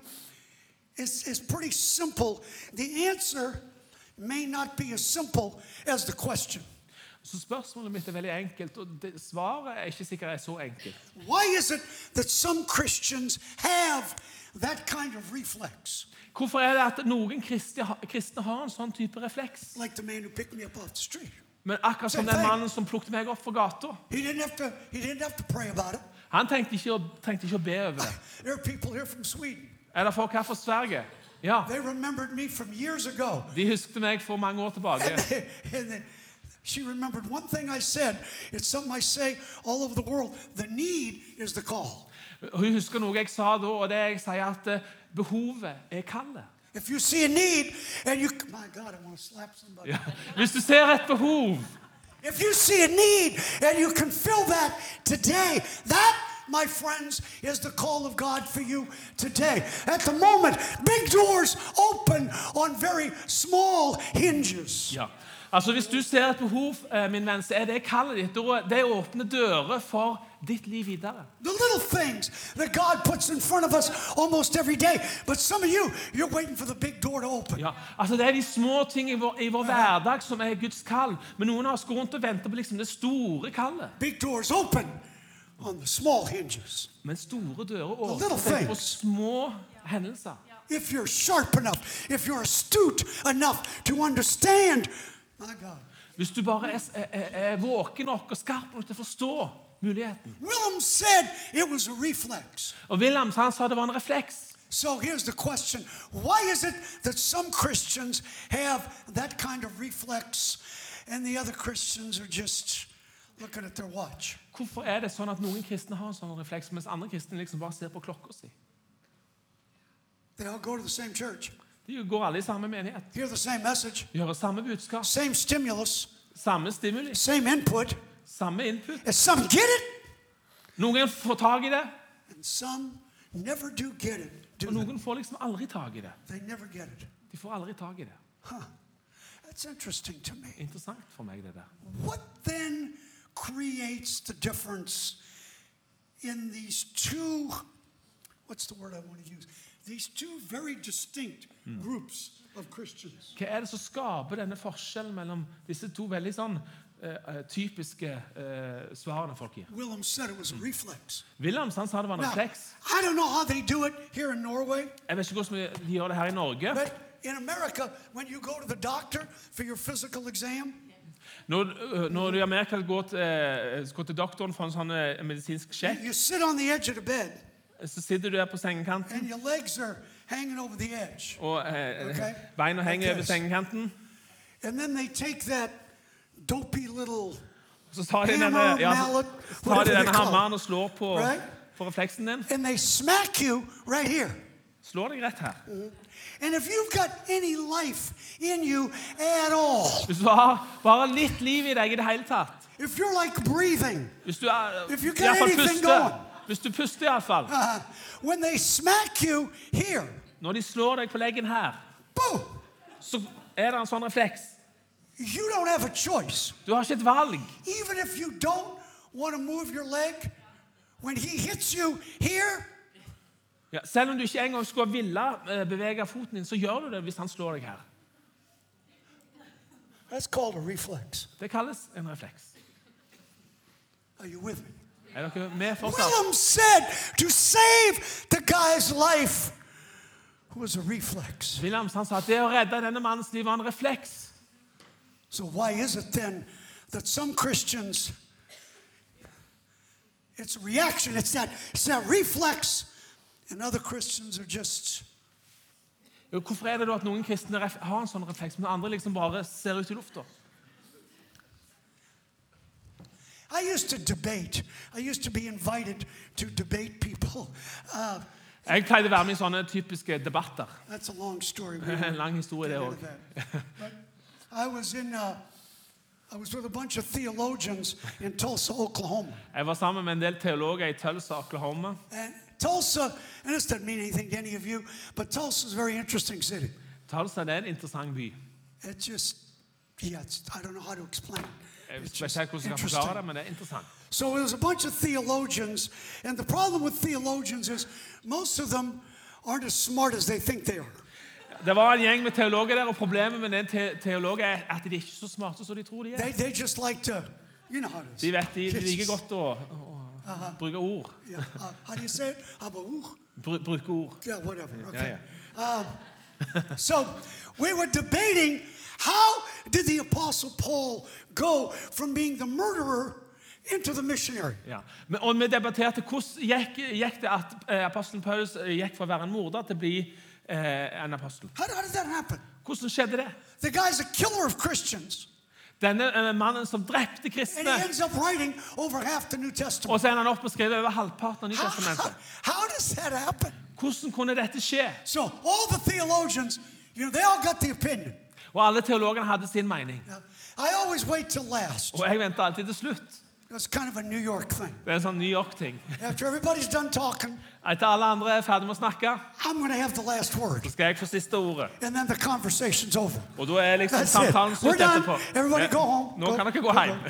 is, is pretty simple. The answer may not be as simple as the question. Så spørsmålet mitt er veldig enkelt, og det, svaret er ikke sikkert er så enkelt. Why is it that some Christians have that kind of reflex? Hvorfor er det at noen kristne, kristne har en sånn type refleks? Like the man who picked me up off the street. Men akkurat som den mannen som plukket meg opp fra gata. He didn't have to, he didn't have to pray about it. Han tenkte ikke, å, trengte ikke å be over det. There are people here from Sweden. Er det folk her fra Sverige? Ja, They remembered me from years ago. de husket meg for mange år tilbake. And they, and they, she remembered one thing I said. It's something I say all over the world. The need is the call. Og hun husker noe jeg sa da, og det er jeg sier at eh, behovet er kallet. If you see a need and you, my God, I want to slap somebody. Ja. Hvis du ser et behov, If you see a need and you can fill that today, that, my friends, is the call of God for you today. At the moment, big doors open on very small hinges. ja. Altså hvis du ser et behov, eh, min venn, så er det kallet ditt. Da- Det åpner dører for ditt liv videre. The little things that God puts in front of us almost every day. But some of you, you're waiting for the big door to open. Ja, altså det er de små ting i vår, i vår hverdag som er Guds kall. Men noen av oss går rundt og venter på liksom det store kallet. Big doors open on the small hinges. Men store dører little åpner seg på things. små hendelser. If you're sharp enough, if you're astute enough to understand, my God. Hvis du bare er, er, er våken nok og skarp nok til å forstå muligheten. Willem said it was a reflex. Og Williams, han sa det var en refleks. So here's the question. Why is it that some Christians have that kind of reflex and the other Christians are just looking at their watch? Hvorfor er det sånn at noen kristne har en sånn refleks, mens andre kristne liksom bare ser på klokka si? They all go to the same church, De går alle i samme menighet. hear the same message, De hører samme budskap, same stimulus, samme stimuli, same input, samme input. and some get it Noen får tag i det, and some never do get it. Do og they? noen får liksom aldri tag i det. They never get it. De får aldri tag i det. Huh. That's interesting to me. Interessant for meg det der. What then creates the difference in these two, what's the word I want to use? These two very distinct groups of Christians. Hva er det som skaper denne forskjellen mellom disse to veldig sånn uh, typiske uh, svarene folk gir? Willem said it was a reflex. Wilhelm han sa det var en Now, refleks. I don't know how they do it here in Norway, Jeg vet ikke hvordan de gjør det her i Norge. but in America, when you go to the doctor for your physical exam, Når, uh, når du i Amerika går til, uh, går til doktoren for en sånn uh, medisinsk sjekk, you sit on the edge of the bed, så sitter du der på sengekanten, and your legs are hanging over the edge. og uh, Okay. beina henger Like over this. sengekanten. And then they take that dopey little, Så tar de Hammer, denne, ja, mallet, så tar whatever de they denne call it. hammeren og slår på, Right? på refleksen din. and they smack you right here. Slår deg rett her. And if you've got any life in you at all, Hvis du har bare litt liv i deg i det hele tatt, if you're like breathing, hvis du er, If you i got hvert fall anything puster, going. hvis du puster i hvert fall, uh, when they smack you here, når de slår deg på leggen her, boom, så er det en sånn refleks. you don't have a choice. Du har ikke et valg. Even if you don't want to move your leg, when he hits you here, Ja, selv om du ikke engang skulle ville eh, bevege foten din, så gjør du det hvis han slår deg her. that's called a reflex. Det kalles en refleks. Are you with me? Er dere med fortsatt? Willem said to save the guy's life was a reflex. Wilhelm han sa at det å redde denne mannens liv var en refleks. So why is it then that some Christians, it's a reaction, it's that, it's that reflex, and other Christians are just, Jo, hvorfor er det da at noen kristne ref har en sånn refleks, men andre liksom bare ser ut i lufta? I used to debate. I used to be invited to debate people. Uh, Jeg pleide å være med i sånne typiske debatter. that's a long story. We En won't lang historie get det into også. that. But I was in, uh, I was with a bunch of theologians in Tulsa, Oklahoma. Jeg var sammen med en del teologer i Tulsa, Oklahoma. And Tulsa, and this doesn't mean anything to any of you, but Tulsa is a very interesting city. Tulsa det er en interessant by. It's just, yeah, it's, I don't know how to explain it. Jeg It's vet just ikke hvordan jeg kan interesting. forklare det, men det er interessant. So it was a bunch of theologians, and the problem with theologians is most of them aren't as smart as they think they are. Det var en gjeng med teologer der, og problemet med den te teologer er at de er ikke så smarte som de tror de er. They, they just like to, you know how it is. De vet de Kids liker just- godt å, å bruke ord. Yeah. Uh, how do you say it? Abahuch? Bru bruke ord. Yeah, whatever. Yeah, Okay. Um, so we were debating how did the Apostle Paul go from being the murderer into the missionary? Ja. Men, og vi debatterte hvordan gikk, gikk det at eh, apostelen Paulus eh, gikk fra å være en morder til å bli eh, en apostel. How, how did that happen? Hvordan skjedde det? The guy's a killer of Christians, Denne eh, mannen som drepte and he kristne, ends up writing over half the New Testament. og så ender han opp og skriver over halvparten av How, how, Nytestamentet. how does that happen? Hvordan kunne dette skje? So all the theologians, you know, they all got the opinion. Og alle teologene hadde sin mening. Now, I always wait till last. Og jeg venter alltid til slutt. It's kind of a New York thing. Det er en sånn New York-ting. After everybody's done talking, Etter alle andre er ferdig med å snakke, I'm going to have the last word. så skal jeg få siste ordet. And then the conversation's over. Og da er liksom That's it. samtalen We're slutt done. etterpå. Everybody Ja, go home. Nå Go- kan dere go gå hjem.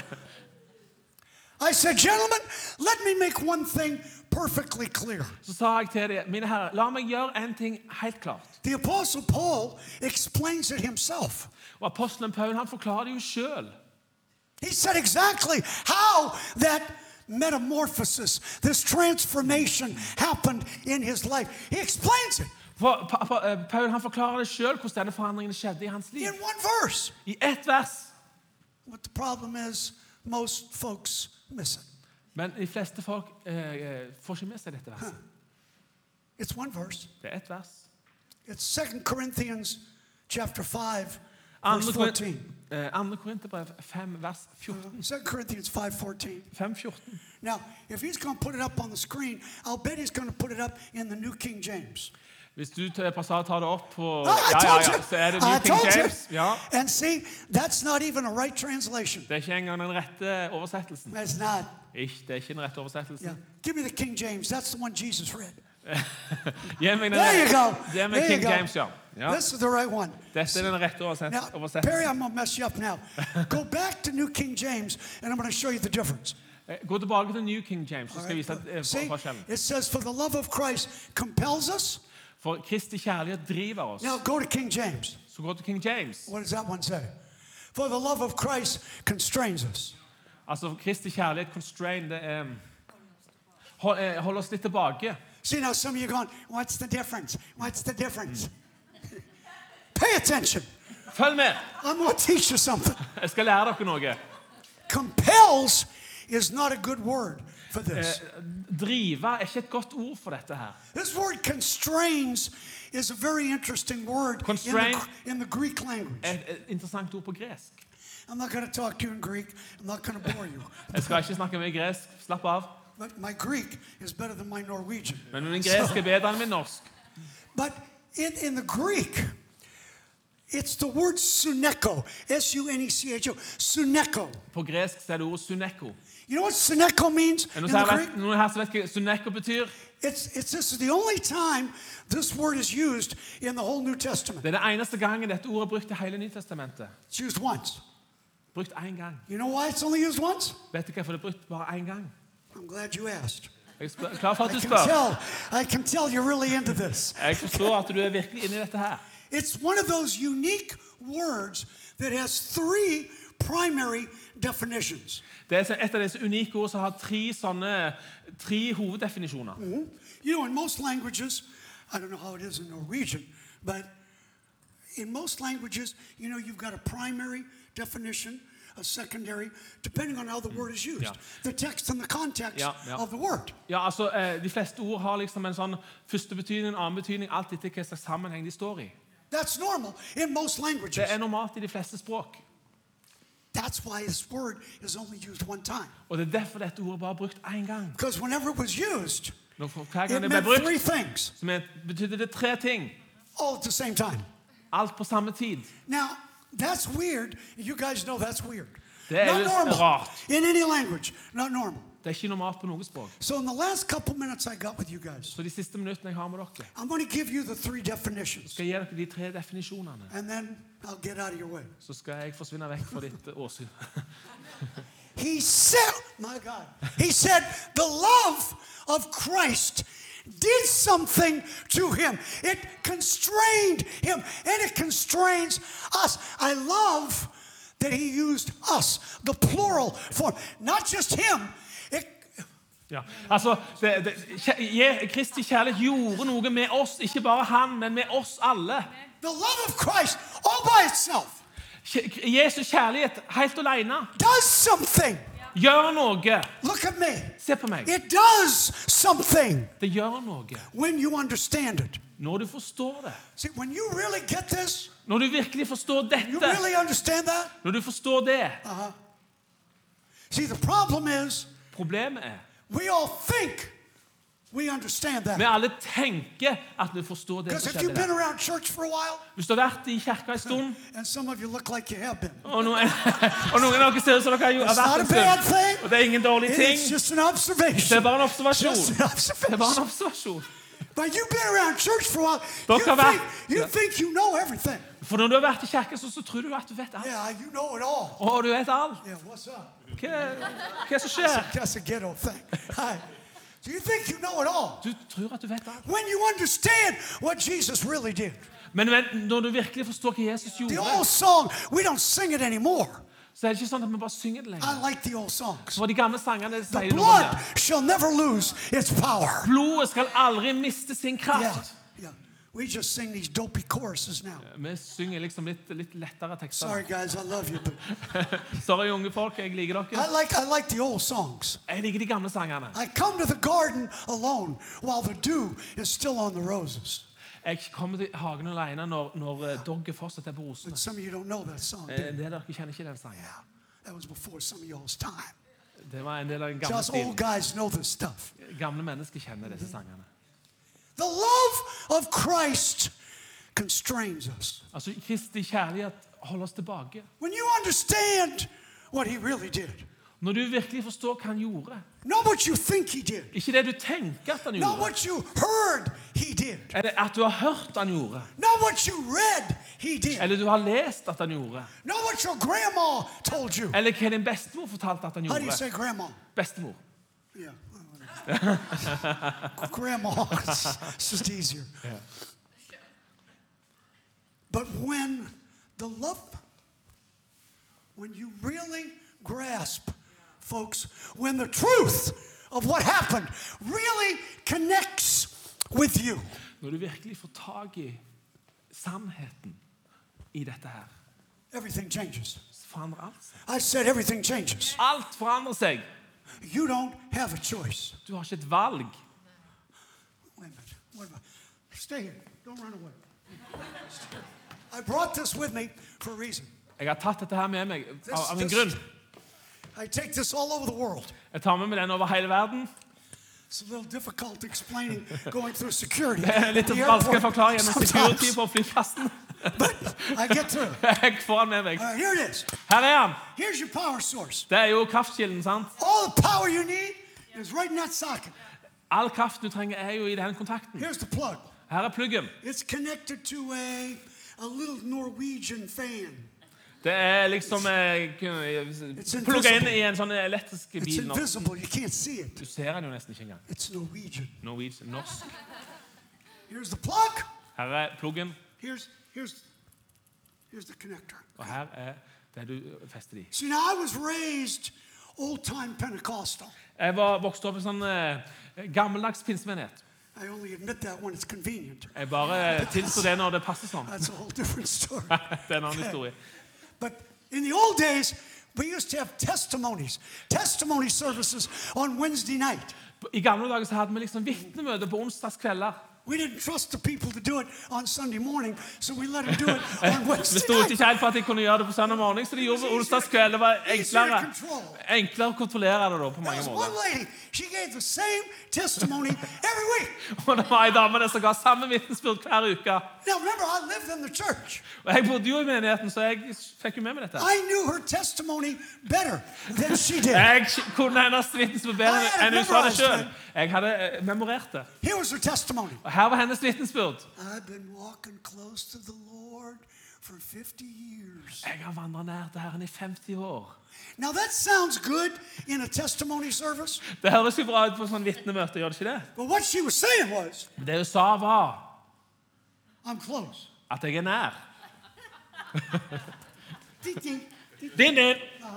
I said, gentlemen, let me make one thing perfectly clear. Så sa jeg til dem, mine herrer, la meg gjøre en ting helt klart. The Apostle Paul explains it himself. Og apostelen Paul, han forklarer det jo selv. He said exactly how that metamorphosis, this transformation happened in his life. He explains it For, pa, pa, eh, Paul, han forklarer det selv hvordan denne forandringen skjedde i hans liv. in one verse. I ett vers. What the problem is, most folks miss it. Men de fleste folk eh, eh, får ikke med seg dette verset. It's one verse. Det er ett vers. It's Second Corinthians chapter five, verse Andre, fourteen. Korint, eh, Andre Korinterbrev fem, vers fjorten. Second Corinthians five fourteen. fem fjorten. Now, if he's going to put it up on the screen, I'll bet he's going to put it up in the New King James. Hvis du tar tar det opp på I ja, ja, told ja, you. så er det I New King told you. James. Ja. And see, that's not even a right translation. Det er ikke engang den rette oversettelsen. That's not. Ikke, det er ikke den rette oversettelsen. Yeah. Give me the King James. That's the one Jesus read. Gi meg den There you go. Gi meg There you King go. James, ja. ja. This is the right one. Dette er den rette oversett- Now, Perry, oversettelsen. I'm going to mess you up now. Go back to New King James, and I'm going to show you the difference. Eh, Gå tilbake til New King James, så All skal jeg right? vise eh, See, for- forskjellen. it says, for the love of Christ compels us. For Kristi kjærlighet driver oss. Now go to King James. Så går du til King James. What does that one say? For the love of Christ constrains us. Altså, Kristi kjærlighet, constrain, det er hold, eh, hold oss litt tilbake. See, now some of you are going, what's the difference? What's the difference? Pay attention. Følg med. I'm going to teach you something. Jeg skal lære dere noe. Compels is not a good word for this. Eh, drive er ikke et godt ord for dette her. This word constrains is a very interesting word in Constrain- the, in the Greek language. Et, et interessant ord på gresk. I'm not going to talk to you in Greek. I'm not going to bore you. Jeg skal ikke snakke med gresk. Slapp av. But my Greek is better than my Norwegian. Men min gresk er bedre enn min norsk. But in, in the Greek, it's the word suneko. S U N E C H O. Suneko. På gresk så er det ordet suneko. You know what suneko means Er in det the noen her, Greek? vet- noen her som vet hva suneko betyr? It's, it's this is the only time this word is used in the whole New Testament. Det er det eneste gangen dette ordet er brukt i hele Nytestamentet. It's used once. Brukt én gang. You know why it's only used once? Vet du hvorfor det er brukt bare én gang? I'm glad you asked. Jeg er klar for at I du can spør. tell, I can tell you're really into this. Jeg forstår at du er virkelig inne i dette her. It's one of those unique words that has three primary definitions. Det er et av disse unike ord som har tre sånne tre hoveddefinisjoner. You know, in most languages, I don't know how it is in Norwegian, but in most languages, you know, you've got a primary definition, a secondary, depending on how the word is used. Yeah. The text and the context Yeah, yeah. of the word. Ja, altså, eh, De fleste ord har liksom en sånn første betydning, en annen betydning, alt etter hva slags sammenheng de står i. That's normal in most languages. Det er normalt i de fleste språk. That's why this word is only used one time. Og det er derfor dette ordet bare er brukt én gang. Because whenever it was used, Når for- Hver gang it det ble meant three brukt, things så men- betydde det tre ting. all at the same time. Alt på samme tid. Now, that's weird. You guys know that's weird. Det er Not litt normal rart. in any language. Not normal. Det er ikke normalt på noe språk. So in the last couple minutes I got with you guys, Så de siste minuttene jeg har med dere, I'm going to give you the three definitions, skal jeg gi dere de tre definisjonene. and then I'll get out of your way. Så skal jeg forsvinne vekk fra ditt eh, åsyn. He said, my God, he said, the love of Christ did something to him. It constrained him, and it constrains us. I love that he used us, the plural form, not just him. It, Ja, altså, det, det, kjæ- Je- Kristi kjærlighet gjorde noe med oss, ikke bare han, men med oss alle. the love of Christ, all by itself, Kje- Jesu kjærlighet, helt alene, does something. gjør noe. Look at me. Se på meg. It does something Det gjør noe. when you understand it. Når du forstår det. See, when you really get this, Når du virkelig forstår you dette, really understand that. når du forstår det, See, the problem is problemet er, we all think we understand vi that. alle tenker at vi forstår det Because som if you've skjedde been der. around church for a while, Hvis du har vært i kirka en stund, and some of you look like you have been, og noen, og noen av dere ser ut som dere har jo- har it's vært not a en bad stund, thing. og det er ingen dårlig ting, It's just an det er observation. bare en observasjon. Just an Det er observation. bare en observasjon. But you've been around church for a while. Dere You har vært- think, you think you know everything. For når du har vært i kirka, så, så tror du at du vet alt. Yeah, you know it all. Å, du vet alt. Yeah, what's up? Hva, hva er det som skjer? That's a ghetto thing. Hi. So you think you know it all. Du tror at du vet alt. When you understand what Jesus really did. Men, men når du virkelig forstår hva Jesus The gjorde, old song, we don't sing it anymore. så er det ikke sånn at vi bare synger det I lenger. like the old songs. For de gamle sangene The sier noe om blood det. shall never lose its power. Blodet skal aldri miste sin Yeah, kraft. yeah. We just sing these dopey choruses now. Vi synger liksom litt, litt lettere tekster. Sorry, guys, I love you, but Sorry, unge folk, jeg liker I dere. like I like the old songs. Jeg liker de gamle sangene. I come to the garden alone while the dew is still on the roses. Jeg kommer til hagen alene når, når eh, dogget fortsatt er på rosene. But some of you don't know that song. do Eh, you? Det dere kjenner ikke den sangen. Yeah, that was before some of y'all's time. Det var en del av den gamle Just old stilen. guys know this stuff. Gamle mennesker kjenner disse sangene. The love of Christ constrains us. Altså, Kristi kjærlighet holder oss tilbake. When you understand what he really did, Når du virkelig forstår hva han gjorde. not what you think he did, Ikke det du tenker at han not gjorde. what you heard he did, Eller at du har hørt han gjorde. not what you read he did, Eller du har lest at han gjorde. not what your grandma told you. Eller hva din bestemor fortalte at han How do you gjorde. say grandma? Bestemor. Yeah. Grandma. It's just easier. But when the love, when you really grasp, folks, when the truth of what happened really connects with you. Når du virkelig får tag i sannheten i dette her, Everything changes. så forandrer alt seg. I said everything changes. Alt forandrer seg. You don't have a choice. Du har ikke et valg. Wait a minute. What about? Stay here. Don't run away. I brought this with me for a reason. Jeg har tatt dette her med meg av, This- av en this- grunn. I take this all over the world. Jeg tar med meg den over hele verden. It's a little difficult explaining going through security. Det er litt at the vanskelig å airport forklare gjennom security sometimes. på flyplassen. But I get through. Jeg får han med meg. All right, here it is. Her er han. Here's your power source. Det er jo kraftkilden, sant? All the power you need is right in that socket. All kraft du trenger er jo i den kontakten. Here's the plug. Her er pluggen. It's connected to a, a little Norwegian fan. Det er liksom eh, plugget inn i en sånn elektrisk It's bil nå. invisible. You can't see it. Du ser den jo nesten ikke engang. It's Norwegian. Norwegian, norsk. Here's the plug. Her er pluggen, Here's here's here's the connector. og her er det du fester i. See, now I was raised old-time Pentecostal. Jeg var vokst opp i sånn eh, gammeldags pinsemenighet. I only admit that when it's convenient. Jeg bare tilstår det når det passer sånn. That's a whole different story. Det er en annen historie. But in the old days, we used to have testimonies, testimony services on Wednesday night. I gamle dager så hadde vi liksom vitnemøte på onsdagskvelder. We didn't trust the people to do it on Sunday morning, so we let them do it on Vi Wednesday stolte night. ikke helt på at de kunne gjøre det på søndag morgen, så de gjorde det på onsdagskveld. Det var enklere, enklere å kontrollere det da på There mange was one måter. lady, she gave the same testimony every week. Og det var en dame der som ga samme vitnesbyrd hver uke. Now remember, I lived in the church. Og jeg bodde jo i menigheten, så jeg fikk jo med meg dette. I knew her testimony better than she did. Jeg kunne hennes vitnesbyrd bedre enn hun sa det selv. Jeg hadde eh, memorert det. Here was her testimony. Og her var hennes vitnesbyrd. I've been walking close to the Lord for fifty years. Jeg har vandret nær til Herren i femti år. Now that sounds good in a testimony service, Det høres jo bra ut på sånn vitnemøte, gjør det ikke det? but what she was saying was, Men det hun sa var I'm close. at jeg er nær. Ding, ding, ding. Din, din.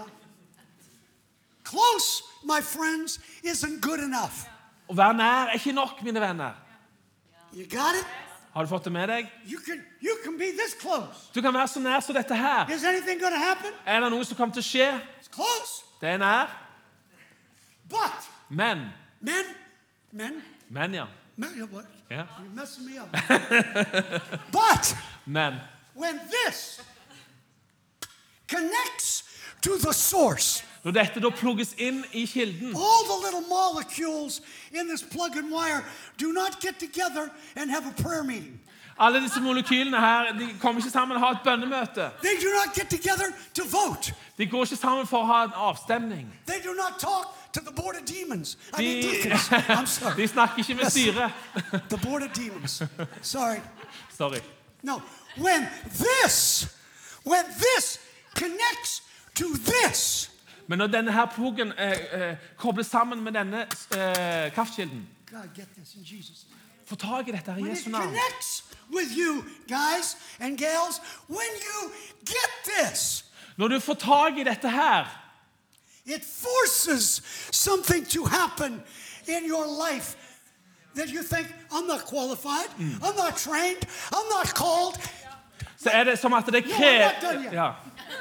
Close, my friends, isn't good enough. Å være nær er ikke nok, mine venner. You got it? Har du fått det med deg? You can you can be this close. Du kan være så nær som dette her. Is anything going to happen? Er det noe som kommer til å skje? It's close. Det er nær. But Men. men, men, Men, ja. men you know what? ja. You're messing me up. But Men. when this connects to the source, Når dette da plugges inn i kilden, all the little molecules in this plug and wire do not get together and have a prayer meeting. alle disse molekylene her, de kommer ikke sammen og har et bønnemøte. They do not get together to vote. De går ikke sammen for å ha en avstemning. They do not talk to the board of demons. I De, mean deacons. I'm sorry. de snakker ikke med styret. The board of demons. Sorry. Sorry. No. When this, when this connects to this, Men når denne her pluggen eh, eh, kobles sammen med denne eh, kraftkilden, God, get this in Jesus' name. få tag i dette her i When it Jesu navn. connects with you, guys and gals, when you get this, Når du får tag i dette her, it forces something to happen in your life that you think, I'm not qualified, I'm not trained, I'm not called. så er det som at det No, I'm not done krever yet. ja.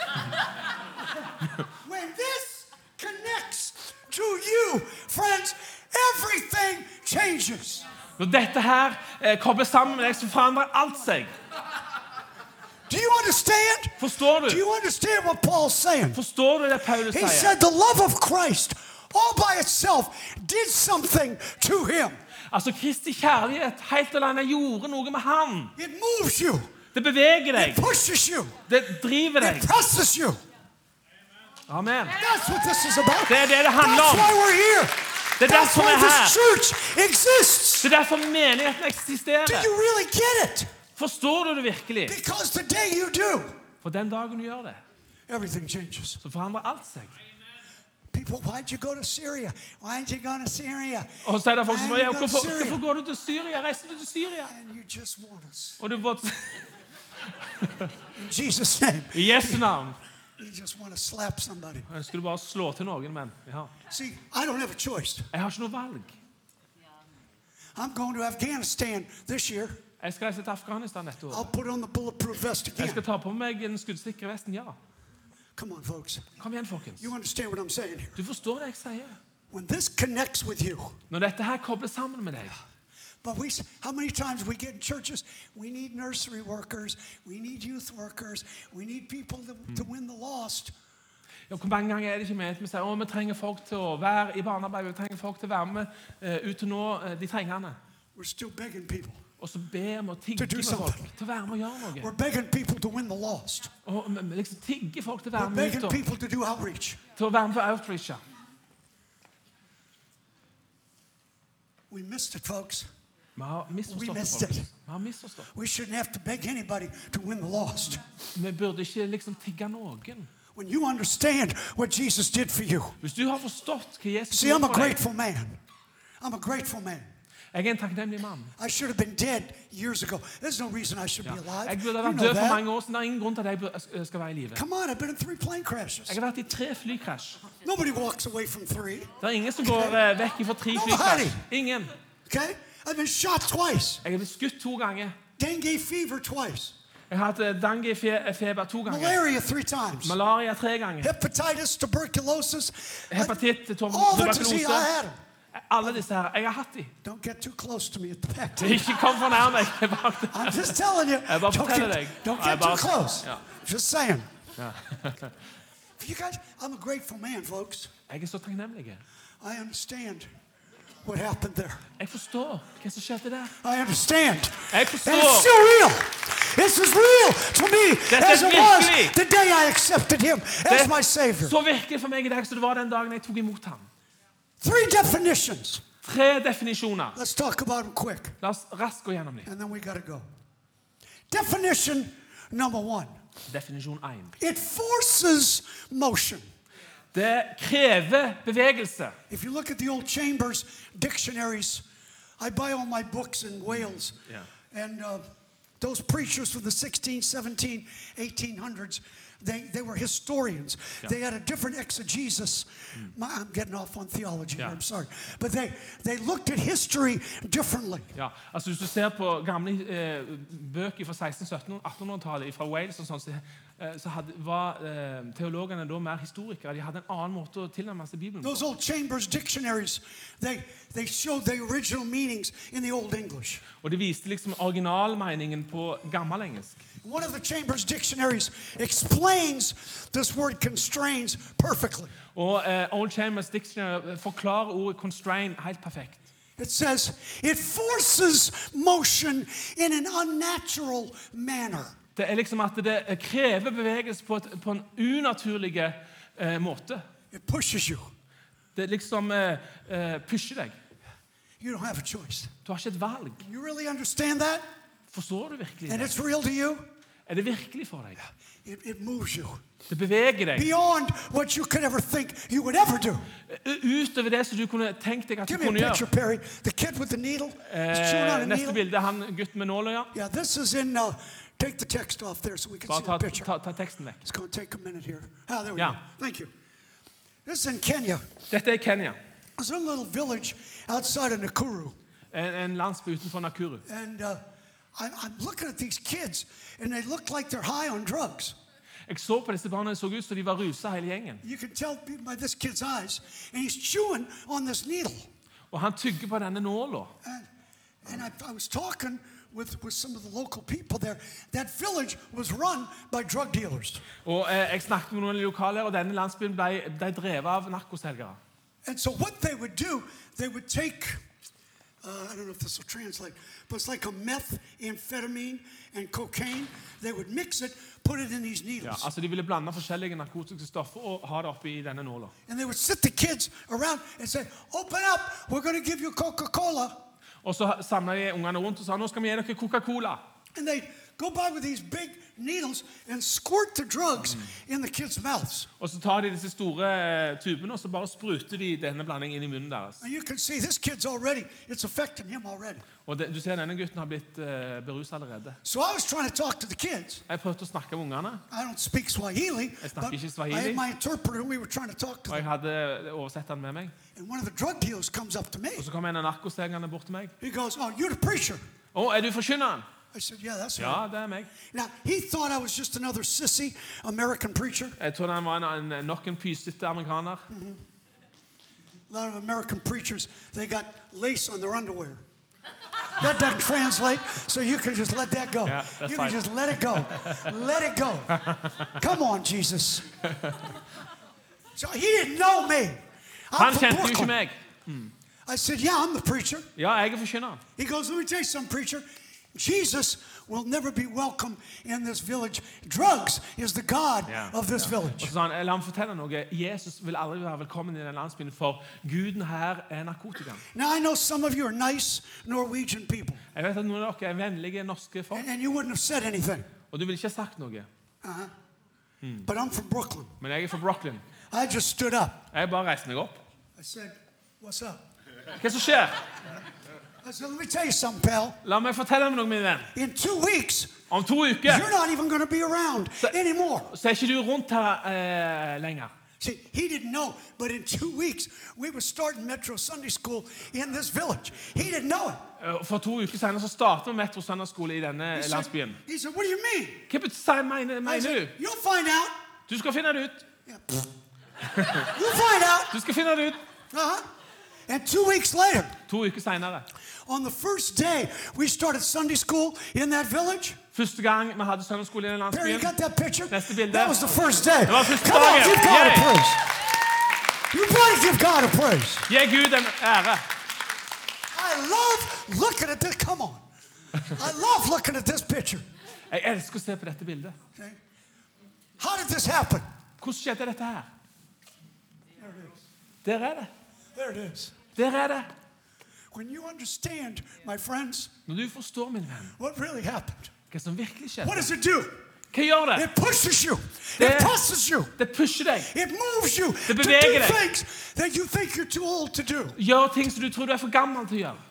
When this connects to you, friends, everything changes. Når dette her eh, kobler sammen med deg, så forandrer alt seg. Do you understand? Forstår Do du? you understand what Paul's saying? Forstår du det Paulus He sier? said the love of Christ all by itself did something to him. Altså, Kristi kjærlighet, helt alene, gjorde noe med han. It moves you. Det beveger deg. It pushes you. Det driver deg. It presses you. Amen. That's what this is about. Det er det det handler That's om. why we're here. Det er That's derfor vi why er this her. church exists. Det er derfor menigheten Do eksisterer. you really get it? Forstår du det virkelig? Because the day you do, For den dagen du gjør det, everything changes. så forandrer alt seg. People, why'd you go to Syria? Why'd you go to Syria? Og så er det folk som Why'd sier, you go to hvorfor, Syria? hvorfor går du til Syria? Reiser du til Syria? And you just want us. Og du bare, In Jesus' name. I Jesu navn. You just want to slap somebody. Jeg skulle bare slå til noen, men ja. See, I don't have a choice. Jeg har ikke noe valg. I'm going to Afghanistan this year. Jeg skal reise til Afghanistan dette I'll året. put on the bulletproof vest Jeg again. skal ta på meg en skuddsikker vesten, ja. Come on, folks. Kom igjen, folkens. You understand what I'm saying here? Du forstår det jeg sier. When this connects with you, Når dette her kobler sammen med deg. but we, how many times we get in churches, we need nursery workers, we need youth workers, we need people to, to win the lost. Ja, hvor mange ganger er det ikke med at vi sier å, vi trenger folk til å være i barnearbeid, vi trenger folk til å være med uh, ut til nå uh, de trengende. We're still begging people. Og så ber vi og To tigger do med folk something. til å være med og gjøre noe. We're begging people to win the lost. Og vi liksom tigger folk til å We're være med begging ut og people to do outreach. til å være med på outreach. We missed it, folks. Vi har We misforstått missed det, it. folkens. Vi har misforstått. We shouldn't have to beg anybody to win the lost. Vi burde ikke liksom tigge noen. When you understand what Jesus did for you. Hvis du har forstått hva Jesus See, I'm gjorde a for deg. grateful man. I'm a grateful man. Jeg er en takknemlig mann. I should have been dead years ago. There's no reason I should Ja. be alive. Jeg burde ha You vært know død for that. mange år siden. Det er ingen grunn til at jeg bør- skal være i live. Come on, I've been in three plane crashes. Jeg har vært i tre flykrasj. Nobody walks away from three. Det er ingen som går eh, vekk fra tre Nobody. flykrasj. Ingen. Okay? I've been shot twice. Jeg er blitt skutt to ganger. Dengue fever twice. Jeg har hatt eh, dengue-feber to ganger. Malaria three times. Malaria tre ganger. Hepatitis, tuberculosis. Hepatitt, tom- All the disease, I tuberkulose. had them. Alle disse her. Jeg har hatt de. Don't get too close to me at the back. Ikke kom for nær meg. Jeg bare- I'm just telling you. Jeg bare Don't forteller get, deg. don't Jeg get too bare- close. Ja. Just saying. Ja. You guys, I'm a grateful man, folks. Jeg er så takknemlig. I understand what happened there. Jeg forstår hva som skjedde der. I understand. Jeg And forstår. it's still real. This is real to me Dette er as it was virkelig. the day I accepted him as Det my er Savior. så virkelig for meg i dag som det var den dagen jeg tok imot ham. Three definitions. Tre definisjoner. Let's talk about them quick, La oss raskt gå gjennom dem. and then we got to go. Definition number one. Definisjon én. It forces motion. Det krever bevegelse. If you look at the old Chambers dictionaries, I buy all my books in Wales. Yeah. And uh, those preachers from the sixteen, seventeen, eighteen hundreds, they, they were historians. Yeah. They had a different exegesis. My, I'm getting off on theology here, Yeah. I'm sorry. But they, they looked at history differently. Ja, altså Hvis du ser på gamle eh, bøker fra seksten-, sytten-, attenhundretallet fra Wales, og sånn, så, eh, så hadde, var eh, teologene da mer historikere. De hadde en annen måte å tilnærme seg Bibelen på. Those old Chambers dictionaries, they, they showed the original meanings in the Old English. Og de viste liksom originalmeningen på gammelengelsk. One of the Chambers dictionaries explains this word constrains perfectly. Og eh, Old Chambers Dictionary forklarer ordet 'constrain' helt perfekt. It says, it forces motion in an unnatural manner. Det er liksom at det eh, krever bevegelse på, et, på en unaturlig eh, måte. It pushes you. Det liksom eh, eh, pusher deg. You don't have a choice. Du har ikke et valg. You really understand that? Forstår du virkelig And det? it's real to you? Er det virkelig for deg? It, it moves you Det beveger deg. beyond what you could ever think you would ever do. Utover det som du kunne tenkt deg at du Give me a kunne picture, gjøre. Perry. The kid with the needle. He's chewing on Eh, a neste needle. bilde er han gutten med nåla. Ja. Yeah, this is in, uh, take the text off there so we can Bare see ta, the picture. ta, ta teksten vekk. It's going to take a minute here. Ah, there we Yeah. go. Thank you. This is in Kenya. Dette er Kenya. There's a little village outside of Nakuru. En, en landsby utenfor Nakuru. And uh, I, I'm looking at these kids, and they look like they're high on drugs. Jeg så på disse barna, det så ut som de var rusa hele gjengen. You can tell by this kid's eyes. And he's chewing on this needle. Og han tygger på denne nåla. And, and I, I was talking with, with some of the local people there. That village was run by drug dealers. Og eh, Jeg snakket med noen lokale her, og denne landsbyen ble, ble drevet av narkoselgere. And so what they would do, they would take, uh, I don't know if this will translate, but it's like a methamphetamine and cocaine. They would mix it, put it in these Ja, needles. altså De ville blande forskjellige narkotiske stoffer og ha det oppi denne nåla. And they would sit the kids around and say, open up, we're going to give you Coca-Cola. Og så samla de ungene rundt og sa nå skal vi gi dere Coca-Cola. And they'd go by with these big needles and squirt the drugs in the kids' mouths. Og så tar de disse store tubene, og så bare spruter de denne blandingen inn i munnen deres. And you can see this kid's already, it's affecting him already. Og det, du ser denne gutten har blitt uh, beruset allerede. So I was trying to talk to the kids. Jeg prøvde å snakke med ungene, I don't speak Swahili, Jeg snakker but ikke I Swahili. had my interpreter and we were trying to talk to og jeg them. hadde oversetteren med meg. And one of the drug dealers comes up to me. Og så kom en av narkoslegene bort til meg. He goes, oh, you're the preacher. Å, er du forkynneren? I said, yeah, that's Ja, right. det er meg. Now, he thought I was just another sissy American preacher. Jeg tror han var en, en, nok en pysete amerikaner. A lot of American preachers, they got lace on their underwear. That doesn't translate, so you can just let that go. Yeah, that's you fine. can just let it go. Let it go. Come on, Jesus. So he didn't know me. I'm Han from kjente jo ikke Brooklyn. meg. I said, yeah, I'm the preacher. Ja, jeg er forkynneren. He goes, let me tell you something, preacher. Jesus will never be welcome in this village. Drugs is the God of this Og village. så sa han, la ham fortelle noe. Jesus vil aldri være velkommen i den landsbyen, for Guden her er narkotikaen. Now, I know some of you are nice Norwegian people, Jeg vet at noen av dere er vennlige norske folk, and, and you wouldn't have said anything. og du vil ikke ha sagt noe. Uh-huh. But I'm from Brooklyn. Men jeg er fra Brooklyn. I just stood up. Jeg bare reiste meg opp. I said, what's up? Hva som skjer? I said, let me tell you something, pal. La meg fortelle deg noe, min venn. In two weeks, Om to uker you're not even going to be around anymore. så er ikke du rundt her eh, lenger. See, he didn't know, but in two weeks, we were starting Metro Sunday School in this village. He didn't know it. Eh, For to uker senere så startet vi Metro søndagsskole i denne He said, landsbyen. he said, what do you mean? Hva betyr- mener, I mener said, du? you'll find out. Du skal finne det ut. Yeah, pfft. You'll find out. Du skal finne det ut. Uh-huh. And two weeks later, To uker senere. on the first day we started Sunday school in that village. Første gang vi hadde søndagsskole i den Perry, you landsbyen. got that picture? Næste bilde. That was the first day. Det var første Come on, dagen. give God a Yay. praise. You better give God a praise. Gi Gud en ære. I love looking at this. Come on. I love looking at this picture. Jeg elsker å se på dette bildet. Okay? How did this happen? Hvordan skjedde dette her? There it is. Der er det. There it is. Der er det. When you understand, my friends, Når du forstår, min venn, what really happened, hva som virkelig what skjedde. does it do? Hva gjør det? It pushes you. Det- It presses you. Det pusher deg. It moves you to do beveger deg. things that you think you're too old to do. Gjør ting som du tror du er for gammel til å gjøre.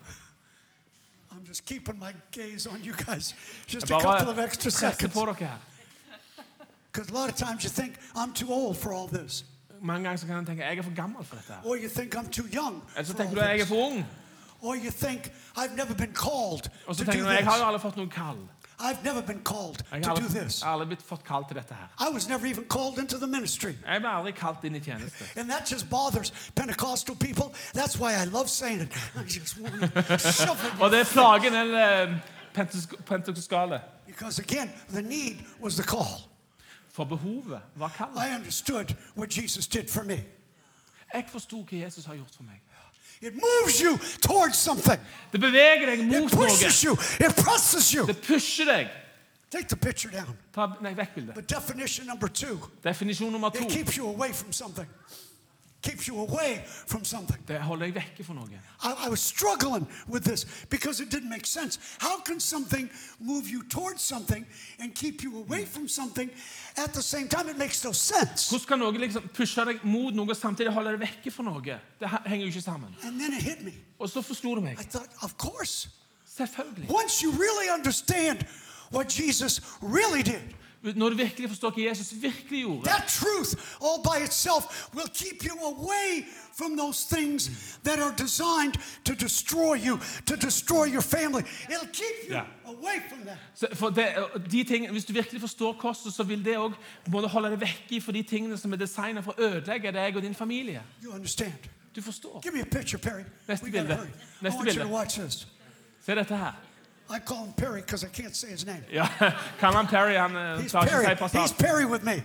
I'm just keeping my gaze on you guys. Just Jeg a couple bare of extra presser seconds. på dere her. Because a lot of times you think, I'm too old for all this. Mange ganger så kan en tenke jeg er for gammel for dette her. Or you think I'm too young Eller så for all tenker du jeg er this. for ung. Or you think, I've never been called Og så to do tenker du jeg har jo this. aldri fått noen kall. I've never been called Jeg to har do aldri, this. jeg har aldri blitt fått kall til dette her. I was never even called into the ministry. Jeg ble aldri kalt inn i tjeneste. And that just bothers Pentecostal people. That's why I love saying it. I just want to shove it. Og det plager den eh, pentesk- pentekoskale. Because again, the need was the call. For behovet var kallet. I understood what Jesus did for me. Jeg forsto hva Jesus har gjort for meg. It moves you towards something. Det beveger deg It mot noe. pushes you. It presses you. Det pusher deg. Take the picture down. Ta nei, vekk bildet. But definition number two, Definisjon nummer to. it keeps you away from something. Keeps you away from something. Det holder deg vekke for noe. I, I was struggling with this because it didn't make sense. How can something move you towards something and keep you away from something at the same time? It makes no sense. Hvordan kan noe liksom pushe deg mot noe og samtidig holde deg vekke for noe? Det ha- henger jo ikke sammen. And then it hit me. Og så forsto du meg. I thought, of course. Selvfølgelig. Once you really understand what Jesus really did, Når du virkelig forstår hva Jesus virkelig gjorde, that truth all by itself will keep you away from those things that are designed to destroy you, to destroy your family. It'll keep you Yeah. away from that. så for det, de ting, hvis du virkelig forstår korset, så vil det også holde deg vekke for de tingene som er designet for å ødelegge deg og din familie. You understand? Du forstår. Give me a picture, Perry. Next We gotta bilde. hurry. I Next want you bilde. to watch this. Se dette her. I call him Perry because I can't say his name. Ja, kan han Perry, han eh, He's klarer ikke å Perry. si He's passat. Perry with me.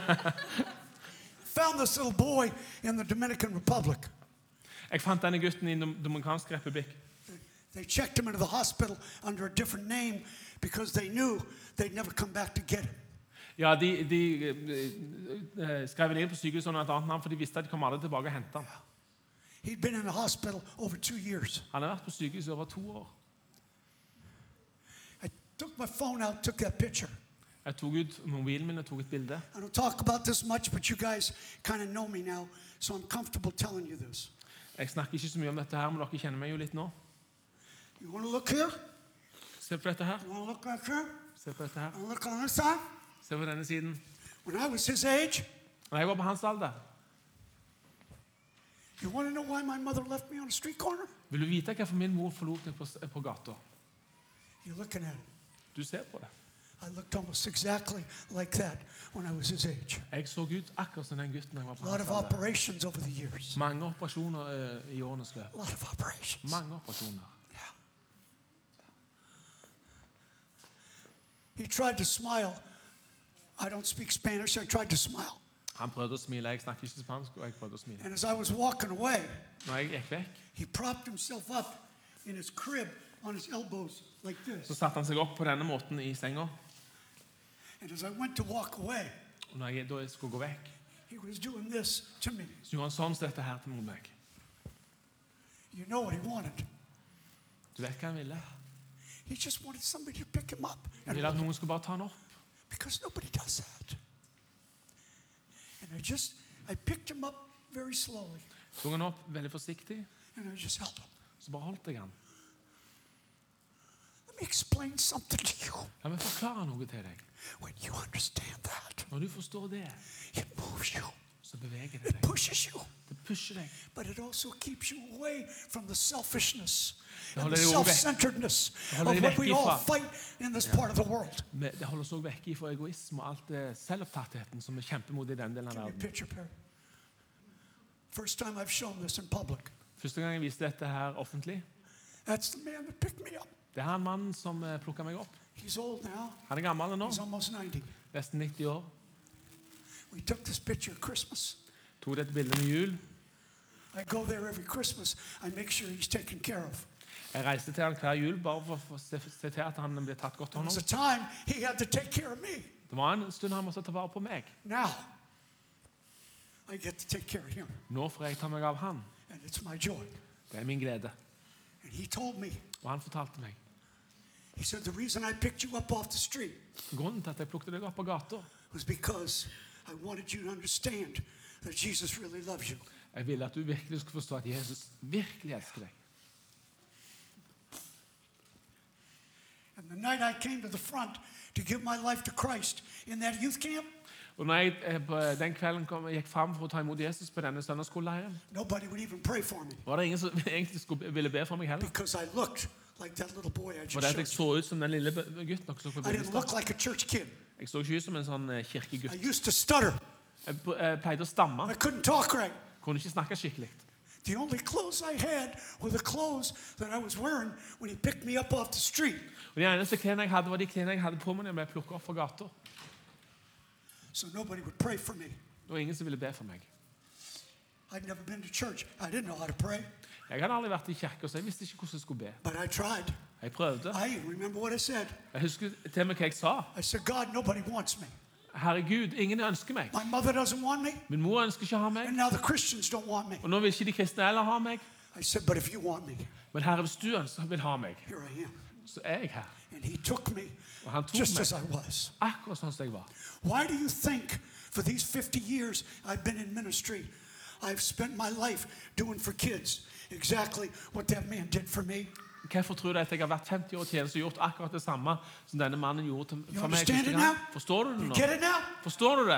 Found this little boy in the Dominican Republic. Jeg fant denne gutten i Dom- Dominikansk republikk. They checked him into the hospital under a different name because they knew they'd never come back to get him. Ja, de, de eh, eh, skrev han inn på sykehuset under et annet navn, for de visste at de kom aldri tilbake og hente ham. He'd been in the hospital over two years. Han har vært på sykehus i over to år. I took my phone out, took that picture. Jeg tok ut mobilen min og tok et bilde. I don't talk about this much, but you guys kind of know me now, so I'm comfortable telling you this. Jeg snakker ikke så mye om dette her, men dere kjenner meg jo litt nå. You want to look here? Se på dette her. You want to look back here? Se på dette her. You want to look on this side? Se på denne siden. When I was his age, Når jeg var på hans alder, you want to know why my mother left me on a street corner? vil du vite hvorfor min mor forlot meg på, på gata? You're looking at it. Du ser på det. I looked almost exactly like that when I was his age. Jeg så ut akkurat som den gutten jeg var på A lot hans of alder. operations over the years. Mange operasjoner eh, i årenes løp. A lot of operations. Mange operasjoner. Yeah. He tried to smile. I don't speak Spanish. I tried to smile. Han prøvde å smile. Jeg snakker ikke spansk, og jeg prøvde å smile. And as I was walking away, Når jeg gikk vekk, he propped himself up in his crib on his elbows like så this. satte han seg opp på denne måten i senga. And as I went to walk away, Og når jeg da skulle gå vekk, he was doing this to me. så gjorde han sånn som dette her til meg. You know what he wanted? Du vet hva han ville? He just wanted somebody to pick him up. Han And ville at noen skulle bare ta han opp. because nobody does that. And I just, I picked him up very slowly. Tok han opp veldig forsiktig, And I just held him. så bare holdt jeg han. Let me explain something to you. La meg forklare noe til deg. When you understand that, Når du forstår det, it moves you. så beveger det It deg. pushes you. Det pusher deg. But it also keeps you away from the selfishness Det and holder the deg også vekk- self-centeredness det of holder deg what vekk we all ifra- fight in this part of the world. Men det holder oss også vekk fra egoisme og alt det selvopptattheten som vi kjemper mot i denne delen av Give me a verden. picture, Perry. First time I've shown this in public. Første gang jeg viste dette her offentlig, That's the man that picked me up. det er han mannen som eh, plukket meg opp. He's old now. Han er gammel nå, He's almost ninety. nesten nitti år. We took this picture at Christmas. Tog dette bildet med jul. I go there every Christmas. I make sure he's taken care of. Jeg reiste til han hver jul bare for å se, se til at han ble tatt godt There hånd was a om. time he had to take care of me. Det var en stund han måtte ta vare på meg. Now, I get to take care of him. Nå får jeg ta meg av han. And it's my joy. Det er min glede. And he told me, Og han fortalte meg. he said, the reason I picked you up off the street Grunnen til at jeg plukket deg opp på gata, was because I wanted you to understand that Jesus really loves you. jeg ville at du virkelig skulle forstå at Jesus virkelig elsker deg. And the night I came to the front to give my life to Christ in that youth camp, Og når jeg eh, på den kvelden kom, jeg gikk frem for å ta imot Jesus på denne søndagsskoleleiren, nobody would even pray for me var det ingen som egentlig skulle, ville be for meg heller. because I looked like that little boy I For just det at jeg showed you. så ut som den lille be- gutten dere så på I didn't bildet. look like a church kid. Jeg så ikke ut som en sånn eh, kirkegutt. I used to stutter. Jeg p- eh, pleide å stamme. I couldn't talk right. Kunne ikke snakke skikkelig. The only clothes I had were the clothes that I was wearing when he picked me up off the street. Og de eneste klærne jeg hadde, var de klærne jeg hadde på meg når jeg ble plukket opp fra gata. So nobody would pray for me. Det var ingen som ville be for meg. I'd never been to church. I didn't know how to pray, Jeg hadde aldri vært i kirke, så jeg visste ikke hvordan jeg skulle be. but I tried. Jeg prøvde. I even remember what I said. Jeg husker til og med hva jeg sa. I said, God, nobody wants me. Herregud, ingen ønsker meg. My mother doesn't want me, Min mor ønsker ikke å ha meg. and now the Christians don't want me. Og nå vil ikke de kristne heller ha meg. I said, but if you want me, Men Herre, hvis du ønsker vil ha meg, here I am. så er jeg her. And he took me Og han tok just as meg I was. akkurat sånn som jeg var. Why do you think for these fifty years I've been in ministry, I've spent my life doing for kids exactly what that man did for me? Hvorfor tror du at jeg har vært femti år i tjeneste og gjort akkurat det samme som denne mannen gjorde til, You for meg? understand første it gang? now? Forstår du det You nå? get it now? Forstår du det?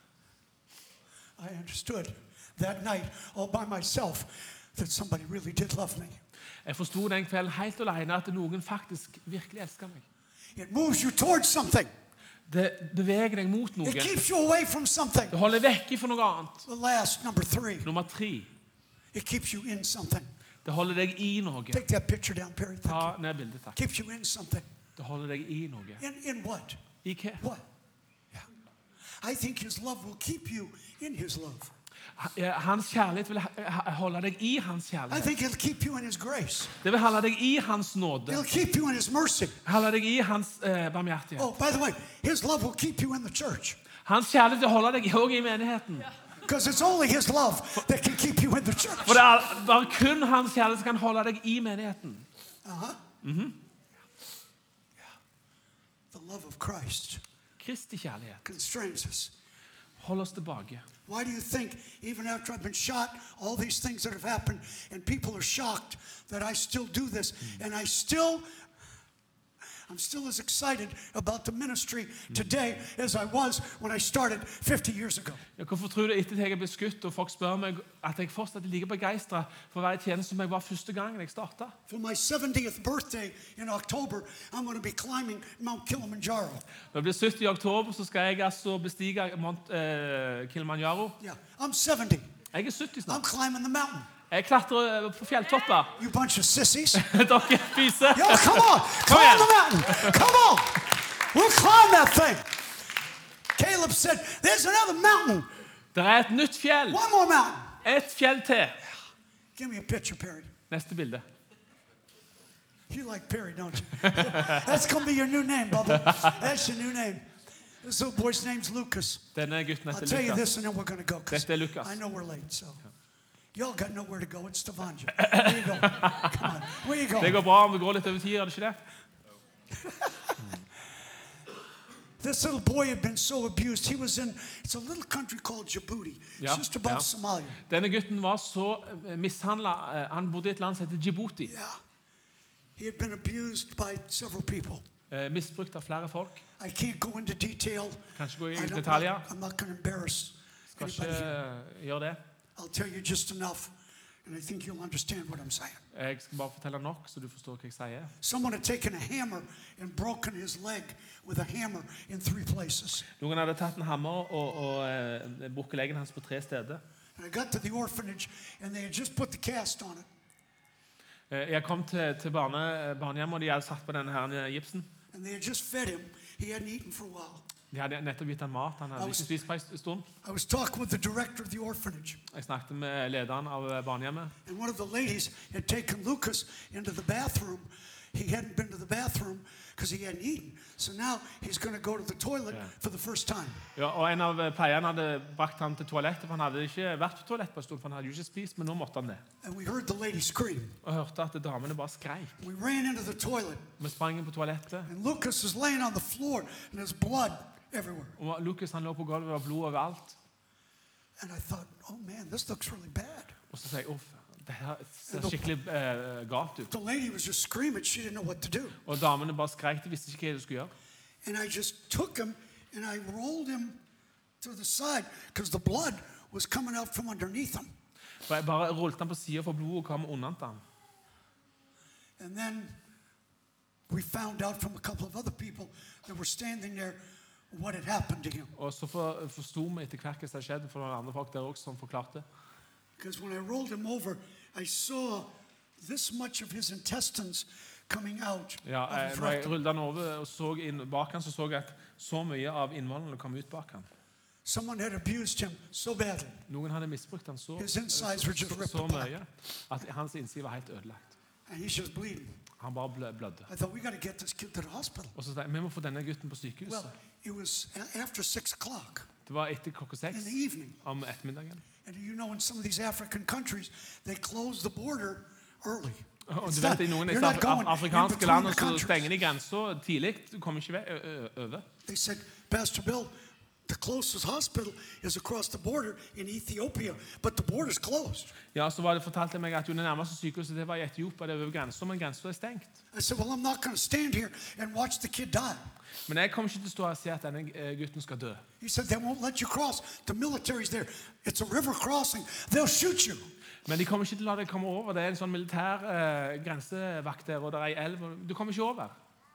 I understood that night all by myself that somebody really did love me. Jeg forsto den kvelden helt alene at noen faktisk virkelig elsker meg. It moves you towards something. Det beveger deg mot It noe. keeps you away from something. Det holder vekk for noe annet. The last, number three, Nummer tre, it keeps you in something. det holder deg i noe. Take that picture down, Perry. Thank Ta you. ned bildet, takk. Keeps you in something. Det holder deg i noe. In, in what? I hva? What? Yeah. I think his love will keep you in his love. Ja, Hans kjærlighet vil ha- ha- holde deg i hans I kjærlighet. think he'll keep you in his grace. Det vil holde deg i hans nåde. He'll keep you in his mercy. Holde deg i hans eh, barmhjertighet. Oh, by the way, his love will keep you in the church. Hans kjærlighet vil holde deg også i menigheten. Because it's only his love that can keep you in the church. For det er bare kun hans kjærlighet som kan holde deg i menigheten. Uh-huh. Yeah. The love of Christ Kristi kjærlighet constrains us. holder oss tilbake. Why do you think, even after I've been shot, all these things that have happened, and people are shocked that I still do this, and I still, I'm still as excited about the ministry today as I was when I started fifty years ago? Ja, hvorfor tror du etter at jeg er blitt skutt, og folk spør meg at jeg fortsatt er like begeistret for å være i tjeneste som jeg var første gangen jeg startet? For my seventieth birthday in October, I'm going to be climbing Mount Kilimanjaro. Når det blir sytti i oktober, så skal jeg altså bestige Mount eh, Kilimanjaro. Yeah, I'm seventy. Jeg er sytti I'm snart. climbing the mountain. Jeg klatrer på fjelltopper. You bunch of sissies. Dere fiser. Yo, come on. Climb the mountain. Come on. We'll climb that thing. Caleb said, there's another mountain. Det er et nytt fjell. One more mountain. Et fjell til. Give me a picture, Perry. Neste bilde. You like Perry, don't you? That's going to be your new name, Bubba. That's your new name. This little boy's name's Lucas. Denne gutten I'll heter tell you Lukas. this and then we're going to go. 'Cause Dette er Lukas. I know we're late, so. Y'all got nowhere to go. It's Stavanger. Where you go? Come on. Where you Det going? går bra om vi går litt over tid, er det ikke det? This little boy had been so abused. He was in, it's a little country called Djibouti. It's Ja, just above ja. Somalia. Denne gutten var så mishandlet. Han bodde i et land som heter Djibouti. Yeah. He had been abused by several people. Eh, Misbrukt av flere folk. I can't go into detail. Kan ikke gå i I don't, detaljer. I'm not going to embarrass Skal anybody ikke here. eh, gjøre det. I'll tell you just enough, and I think you'll understand what I'm saying. Jeg skal bare fortelle nok, så du forstår hva jeg sier. Someone had taken a hammer and broken his leg with a hammer in three places. Noen hadde tatt en hammer og, og eh, brukket leggen hans på tre steder. And I got to the orphanage, and they had just put the cast on it. Eh, Jeg kom til, til barne, barnehjemmet, og de hadde satt på denne her gipsen. And they had just fed him. He hadn't eaten for a while. De hadde nettopp gitt han mat. Han hadde ikke spist på en stund. I was talking with the director of the orphanage, Jeg snakket med lederen av barnehjemmet. and one of the ladies had taken Lucas into the bathroom. He hadn't been to the bathroom because he hadn't eaten. So now he's going to go to the toilet Yeah. for the first time. Ja, og en av pleierne hadde brakt ham til toalettet, for han hadde ikke vært på toalett på en stund, for han hadde jo ikke spist, men nå måtte han det. And we heard the lady scream. Og hørte at damene bare skrek. We ran into the toilet, Vi sprang inn på toalettet, and Lucas is laying on the floor, and there's blood everywhere. og Lukas han lå på gulvet, og blod overalt. And I thought, oh man, this looks really bad. Og så sier jeg, uff, det her ser skikkelig eh, galt ut. The lady was just screaming. She didn't know what to do. Og damene bare skrek, de visste ikke hva de skulle gjøre. And I just took him, and I rolled him to the side because the blood was coming out from underneath him. For jeg bare rullet han på siden, for blodet kom under ham. And then we found out from a couple of other people that were standing there what had happened to him. Og så for, forstod vi etter hvert hva som hadde skjedd, for noen andre folk der også som forklarte. Because when I rolled him over, I saw this much of his intestines coming out Ja, of jeg, his når jeg rectum. rullet han over og så inn bak han, så så jeg at så mye av innvollene kom ut bak han. Someone had abused him so badly. Noen hadde misbrukt han så, His insides were just så, ripped så apart. mye at hans innside var helt ødelagt. And he's just bleeding. Han bare blø, blødde. I thought, we got to get this kid to the hospital. Og så sa jeg, vi må få denne gutten på Well, sykehuset. it was a- after six o'clock Det var etter klokka seks in the evening. om ettermiddagen. And you know, in some of these African countries, they close the border early. Og It's du not- vet, I noen you're af not going af in afrikanske between land the så countries. stenger de grensa tidlig. Du kommer ikke ve- ø- ø- over. They said, Pastor Bill, the closest hospital is across the border in Ethiopia, but the border's closed. Ja, så var det fortalt til meg at jo, det nærmeste sykehuset det var i Etiopia, det er over grensa, men grensa er stengt. I said, well, I'm not going to stand here and watch the kid die. Men jeg kommer ikke til å stå her og si at denne eh, gutten skal dø. He said, they won't let you cross. The military's there. It's a river crossing. They'll shoot you. Men de kommer ikke til å la deg komme over. Det er en sånn militær eh, grensevakt der, og det er ei elv. og Du kommer ikke over.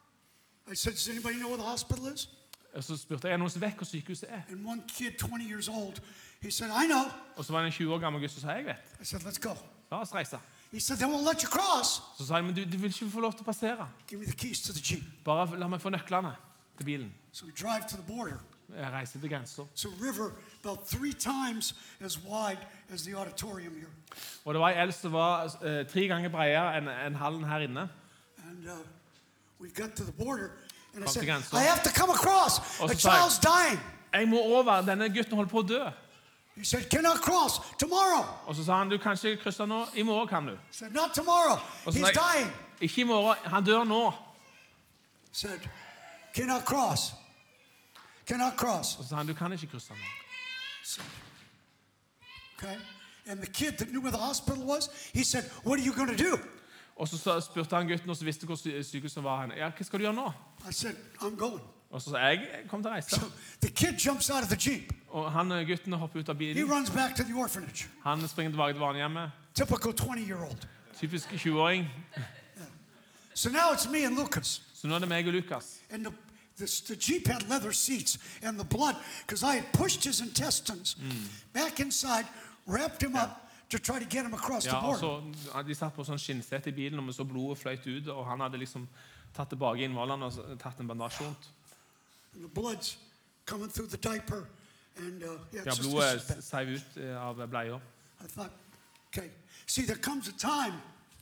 I said, does anybody know where the hospital is? Og så spurte jeg er det noen som vet hvor sykehuset er. And one kid, twenty years old, he said, I know. Og så var det en tjue år gammel gutt som sa jeg vet. I said, let's go. La oss reise. He said, they won't let you cross. Så sa jeg, men du, du vil ikke få lov til å passere. Give me the keys to the Jeep. Bare la meg få nøklene til bilen. So we drive to the border. Jeg reiser til grensa. It's a river about three times as wide as the auditorium here. Og det var ei elv som var eh, tre ganger bredere enn en hallen her inne. And uh, we got to the border, and I Kom til said, grensa. I have to come across. Og A så sa jeg- child's dying. Jeg må over. Denne gutten holder på å dø. He said, cannot cross. Tomorrow. Og så sa han, du kan ikke krysse nå. I morgen kan du. I said, not tomorrow. Og så He's sa jeg, dying. ikke i morgen. Han dør nå. Said, cannot cross. Cannot cross. Og så sa han, du kan ikke krysse nå. So, okay. And the kid that knew where the hospital was, he said, what are you going to do? Og så sa- spurte han gutten, og så visste hvor sy- sykehuset var hen. Ja, hva skal du gjøre nå? I said, I'm going. Og så sa jeg, jeg kom til å reise. So the kid jumps out of the Jeep. Og han eh, gutten hopper ut av He bilen. runs back to the orphanage. Han springer tilbake til barnehjemmet. Typical twenty-year-old. Typisk tjue-åring. So now it's me and Lucas. Så nå er det meg og Lukas. And the, the, the Jeep had leather seats, and the blood, because I had pushed his intestines back inside, wrapped him up to try to get him across Ja, the og border. så, ja, de satt på sånn skinnsete i bilen, og vi så blodet fløyt ut, og han hadde liksom tatt tilbake innvollene og så- tatt en bandasje rundt. And the blood's coming through the diaper, and uh, yeah, Ja, it's just, blodet it's just bad. seiv ut eh, av bleia. I thought, okay. See, there comes a time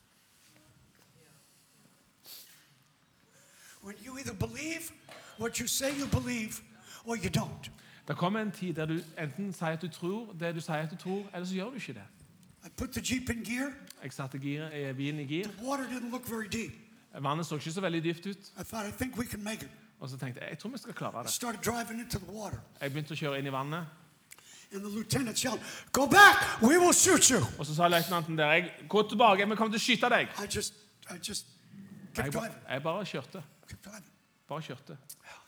when you either believe what you say you believe, or you don't. Det kommer en tid der du enten sier at du tror det du sier at du tror, eller så gjør du ikke det. I put the Jeep in gear. Jeg satte gir, eh, bilen i gir. The water didn't look very deep. Vannet så ikke så veldig dypt ut, I thought, I think we can make it. og så tenkte jeg, jeg tror vi skal klare I det. started driving into the water, Jeg begynte å kjøre inn i vannet, and the lieutenant yelled, "Go back! We will shoot you!" og så sa løytnanten der, jeg, gå tilbake, vi kommer til å skyte deg. I just, I just kept Jeg, driving, jeg bare kjørte, kept driving. bare kjørte.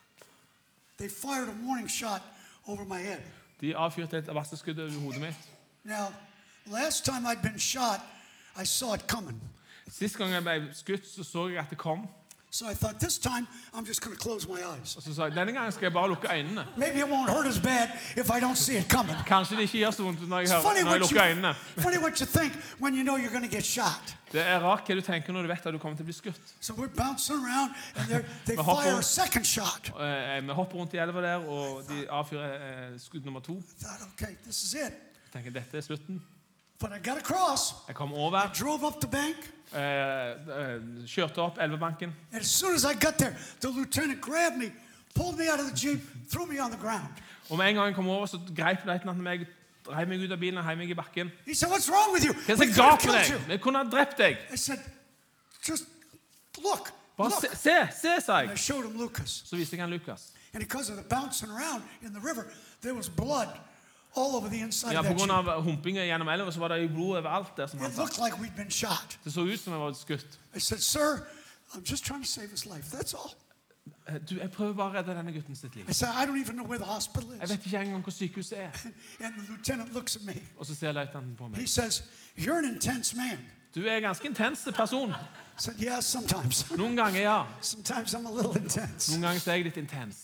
They fired a warning shot over my head. De avfyrte et varselskudd over hodet mitt. Now, last time I'd been shot, I saw it coming. Sist gang jeg ble skutt, så så jeg at det kom, So I thought, this time I'm just going to close my eyes. og så sa jeg, denne gangen skal jeg bare lukke øynene. Maybe it won't hurt as bad if I don't see it coming. Kanskje det ikke gjør så vondt når jeg, It's hører, funny når jeg what lukker you, øynene. funny what you think when you know you're going to get shot. Det er rart hva du tenker når du vet at du kommer til å bli skutt. So we're bouncing around, and they're- they Men hopper- fire a second shot. Eh, Vi hopper rundt i elva der, og de avfyrer eh, skudd nummer to. I thought, okay, this is it. Jeg tenker, dette er slutten. But I got across. Jeg kom over, I drove up the bank, eh, eh, kjørte opp elvebanken, and as soon as I got there, the lieutenant grabbed me, pulled me out of the Jeep, threw me on the ground. og med en gang jeg kom over, så greip løytnanten meg, drev meg ut av bilen og heiv meg i bakken. He said, "What's wrong with you? Hva er We det could have galt med killed deg? you." Vi kunne ha drept deg. I said, "Just look, Bare look." se, se, se, sa And I jeg. showed him Lucas. Så viste jeg han Lukas. And because of the bouncing around in the river, there was blood all over the inside Ja, of på that grunn Jeep. av humpinga gjennom elva, så var det jo blod overalt der, som han It sa. looked like we'd been shot. Det så ut som jeg var skutt. I said, "Sir, I'm just trying to save his life. That's all." Eh, Du, jeg prøver bare å redde denne gutten sitt liv. I said, "I don't even know where the hospital Jeg is." vet ikke engang hvor sykehuset er. And the lieutenant looks at me. Og så ser løytnanten på He meg. says, "You're an intense man." Du er en ganske intens person. I said, "Yeah, sometimes. Noen ganger, ja. Sometimes I'm a little intense." Noen ganger så er jeg litt intens.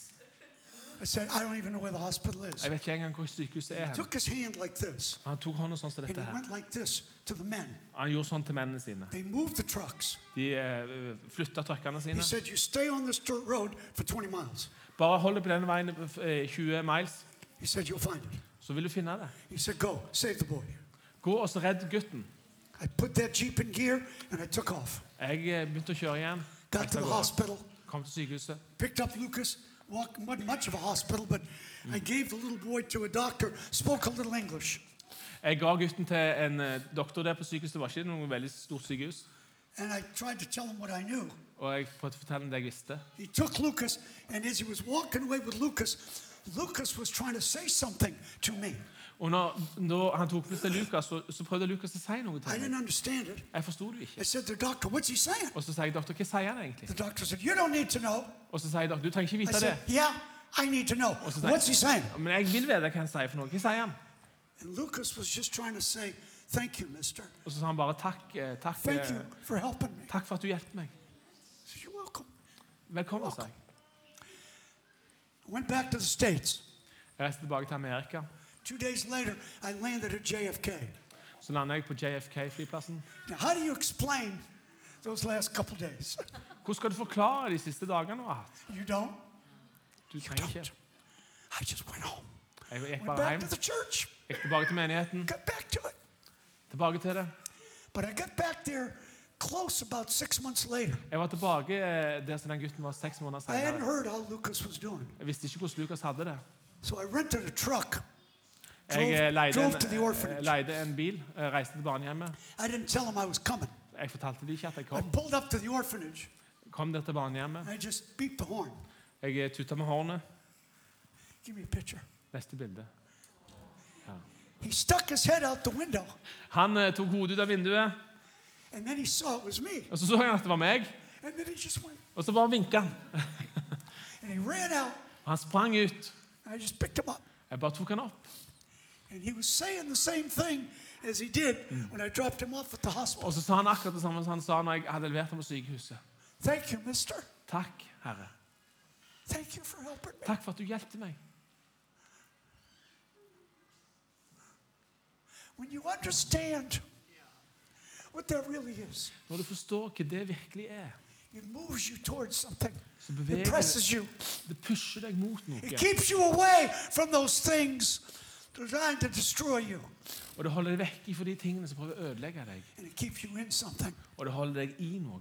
I said, "I don't even know where the hospital is." Jeg vet ikke engang hvor sykehuset er He hen. took his hand like this, Han tok hånda sånn som and dette he her. went like this to the men. Han gjorde sånn til mennene sine. They moved the trucks. De eh, flytta truckene He sine. said, "You stay on this dirt road for twenty miles." Bare hold deg på denne veien eh, tjue miles, He said, "You'll find it." så vil du finne det. He said, "Go, save the boy." Gå og så redd gutten. I put that Jeep in gear, and I took off. Jeg eh, begynte å kjøre igjen. Got Jeg to the går. hospital, Kom til sykehuset. picked up Lucas. Walked, wasn't much of a hospital, but I gave the little boy to a doctor, spoke a little English. Jeg ga gutten til en eh, doktor der på sykehuset. Det var ikke noe veldig stort sykehus. And I tried to tell him what I knew. Og jeg prøvde å fortelle ham det jeg visste. He took Lucas, and as he was walking away with Lucas, Lucas was trying to say something to me. Og når, når han tok med seg Lukas, så, så prøvde Lukas å si noe I til meg. didn't understand it. Jeg forsto det I ikke. said, "The doctor, what's he saying?" Og så sier jeg, doktor, hva sier han egentlig? The doctor said, "You don't need to know." Og så sier jeg, doktor, du trenger ikke I vite said, det. "Yeah, I need to know. så sier- What's he saying?" Men jeg vil vite hva han sier for noe. Hva sier han? And Lucas was just trying to say, "Thank you, mister. Og så sa han bare takk, eh, takk, Thank eh, you for helping me." takk for at du hjelpte meg. I said, "You're welcome." Velkommen, sa jeg. I went back to the States. Jeg reiste tilbake til Amerika. Two days later, I landed at J F K. Så landet jeg på J F K-flyplassen. Now, how do you explain those last couple days? Hvordan skal du forklare de siste dagene du har hatt? You don't? Du You trenger don't. ikke. I just went home. Jeg gikk Went bare back hjem. to the church. Gikk tilbake til menigheten. Got back to it. Tilbake til det. But I got back there close about six months later. Jeg var tilbake eh, der som den gutten var seks måneder I hadn't senere. heard how Lucas was doing. Jeg visste ikke hvordan Lukas hadde det. So I rented a truck. Jeg Drove, eh, leide drove to the en, eh, orphanage. leide en bil, eh, reiste til barnehjemmet. I didn't tell him I was coming. Jeg fortalte dem ikke at jeg I kom. pulled up to the orphanage. Kom der til barnehjemmet. I just beeped the horn. Jeg tutta med hornet. Give me a picture. Neste bilde. He stuck his head out the window, Han eh, tok hodet ut av vinduet, and then he saw it was me. og så så han at det var meg, And then he just went, og så bare vinket han. and he ran out. Og han sprang ut. I just picked him up. Jeg bare tok han opp. And he was saying the same thing as he did when I dropped him off at the hospital. Og så sa han akkurat det samme som han sa når jeg hadde levert ham på sykehuset. Thank you, mister. Takk, Herre. Thank you for helping me. Takk for at du hjelpte meg. When you understand what that really is, Når du forstår hva det virkelig er, it moves you towards something. så It beveger presses det, you. det pusher deg mot noe. It keeps you away from those things designed to destroy you. Og det holder deg vekk fra de tingene som prøver å ødelegge deg. And it keeps you in something. Og det holder deg i noe.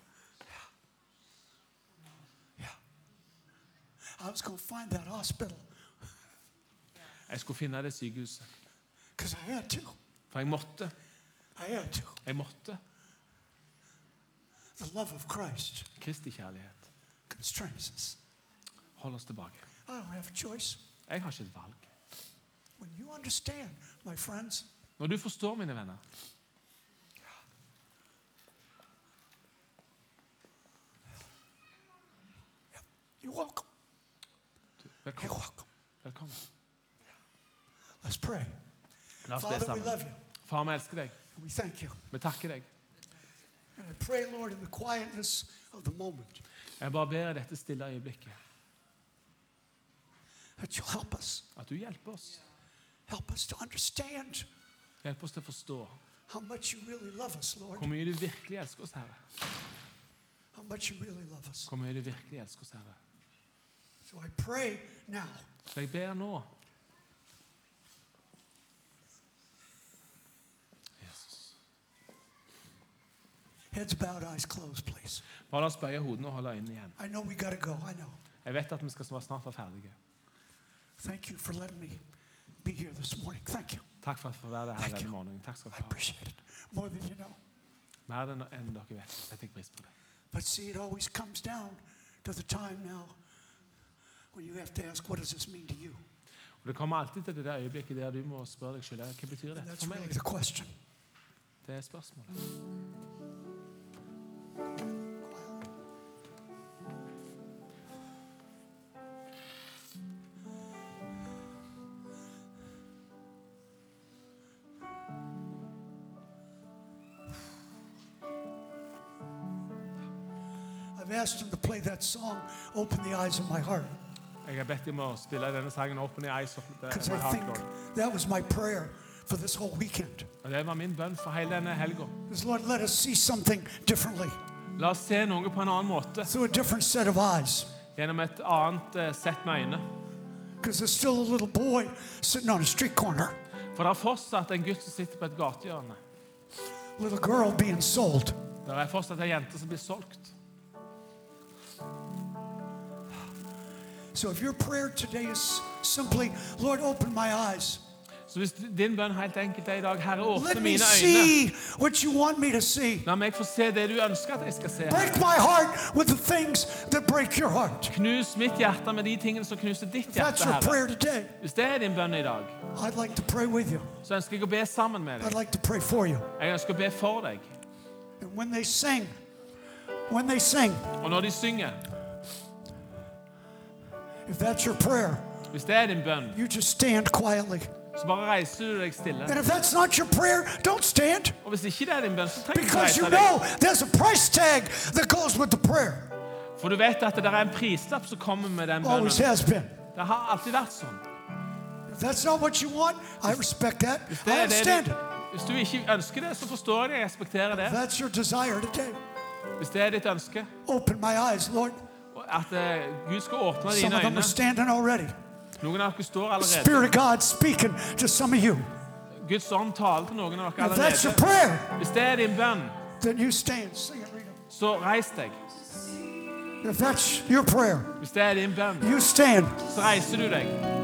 Yeah. I was going to find that hospital Jeg skulle finne det sykehuset. because I had to. For jeg måtte. I had to. Jeg måtte. The love of Christ Kristi kjærlighet. constrains us. Hold oss tilbake. I don't have a choice. Jeg har ikke et valg. When you understand, my friends, Når du forstår, mine venner, you're welcome. du, You're velkommen. welcome. Velkommen. Let's pray. La oss be Father, we love sammen. you. Far, vi elsker deg. And we thank you. Vi takker deg. And I pray, Lord, in the quietness of the moment, Jeg bare ber i dette stille øyeblikket that you'll help us. at du hjelper oss. Help us to understand Hjelp oss til å forstå how much you really love us, Lord. hvor mye du virkelig elsker oss, Herre. How much you really love us. Hvor mye du virkelig elsker oss, Herre. So I pray now, Så jeg ber nå. Jesus. heads bowed, eyes closed, please. Bare la oss bøye hodene og holde øynene igjen. I know we got to go. I know. Jeg vet at vi skal snart være ferdige. Thank you for letting me be here this morning. Thank you. Takk for at jeg får være her Thank denne you. morgenen. Takk skal I du ha. appreciate it more than you know. Mer enn enn dere vet. Setter jeg pris på det. But see, it always comes down to the time now when you have to ask, what does this mean to you? Og det kommer alltid til det der øyeblikket der du må spørre deg selv, hva betyr And dette that's for really meg? the question. Det er spørsmålet. I've asked him to play that song, Open the Eyes of My Heart, Jeg har bedt dem å spille denne sangen Open the Eyes of because my I heart, think Lord. that was my prayer for this whole weekend. Og det var min bønn for hele denne helgen. Is Lord, let us see something differently, La oss se noe på en annen måte, through a different set of eyes. gjennom et annet eh, sett med øyne. Because there's still a little boy sitting on a street corner, For det er fortsatt en gutt som sitter på et gatehjørne. a little girl being sold. Det er fortsatt en jente som blir solgt. So if your prayer today is simply, Lord, open my eyes. Så hvis din bønn helt enkelt er i dag, Herre, åpne Let me mine øyne. see what you want me to see. La meg få se det du ønsker at jeg skal se. Break my heart with the things that break your heart. Knus mitt hjerte med de tingene som knuser ditt If that's hjerte, your Herre. prayer today, Hvis det er din bønn i dag, I'd like to pray with you. så ønsker jeg å be sammen med I'd deg. like to pray for you. Jeg ønsker å be for deg. And when they sing, when they sing, Og når de synger, if that's your prayer, hvis det er din bønn, you just stand quietly. så bare reiser du deg stille. And if that's not your prayer, don't stand, Og hvis ikke det er din bønn, så trenger du ikke because you reise know deg. there's a price tag that goes with the prayer. For du vet at det er en prislapp som kommer med den Always bønnen. has been. Det har alltid vært sånn. If that's not what you want, I respect that. Hvis, I det er det understand du, it. hvis du ikke ønsker det, så forstår jeg det. Jeg respekterer If det. that's your desire today, Hvis det er ditt ønske, open my eyes, Lord. at eh, Gud skal åpne Some dine of them øyne. are standing already. Noen av dere står Spirit allerede. of God speaking to some of you. Guds ånd taler til noen av dere If that's your allerede. prayer, Hvis det er din bønn, then you stand. Sing it, Rita. så reis deg. If that's your prayer, Hvis det er din bønn, you stand. så reiser du deg.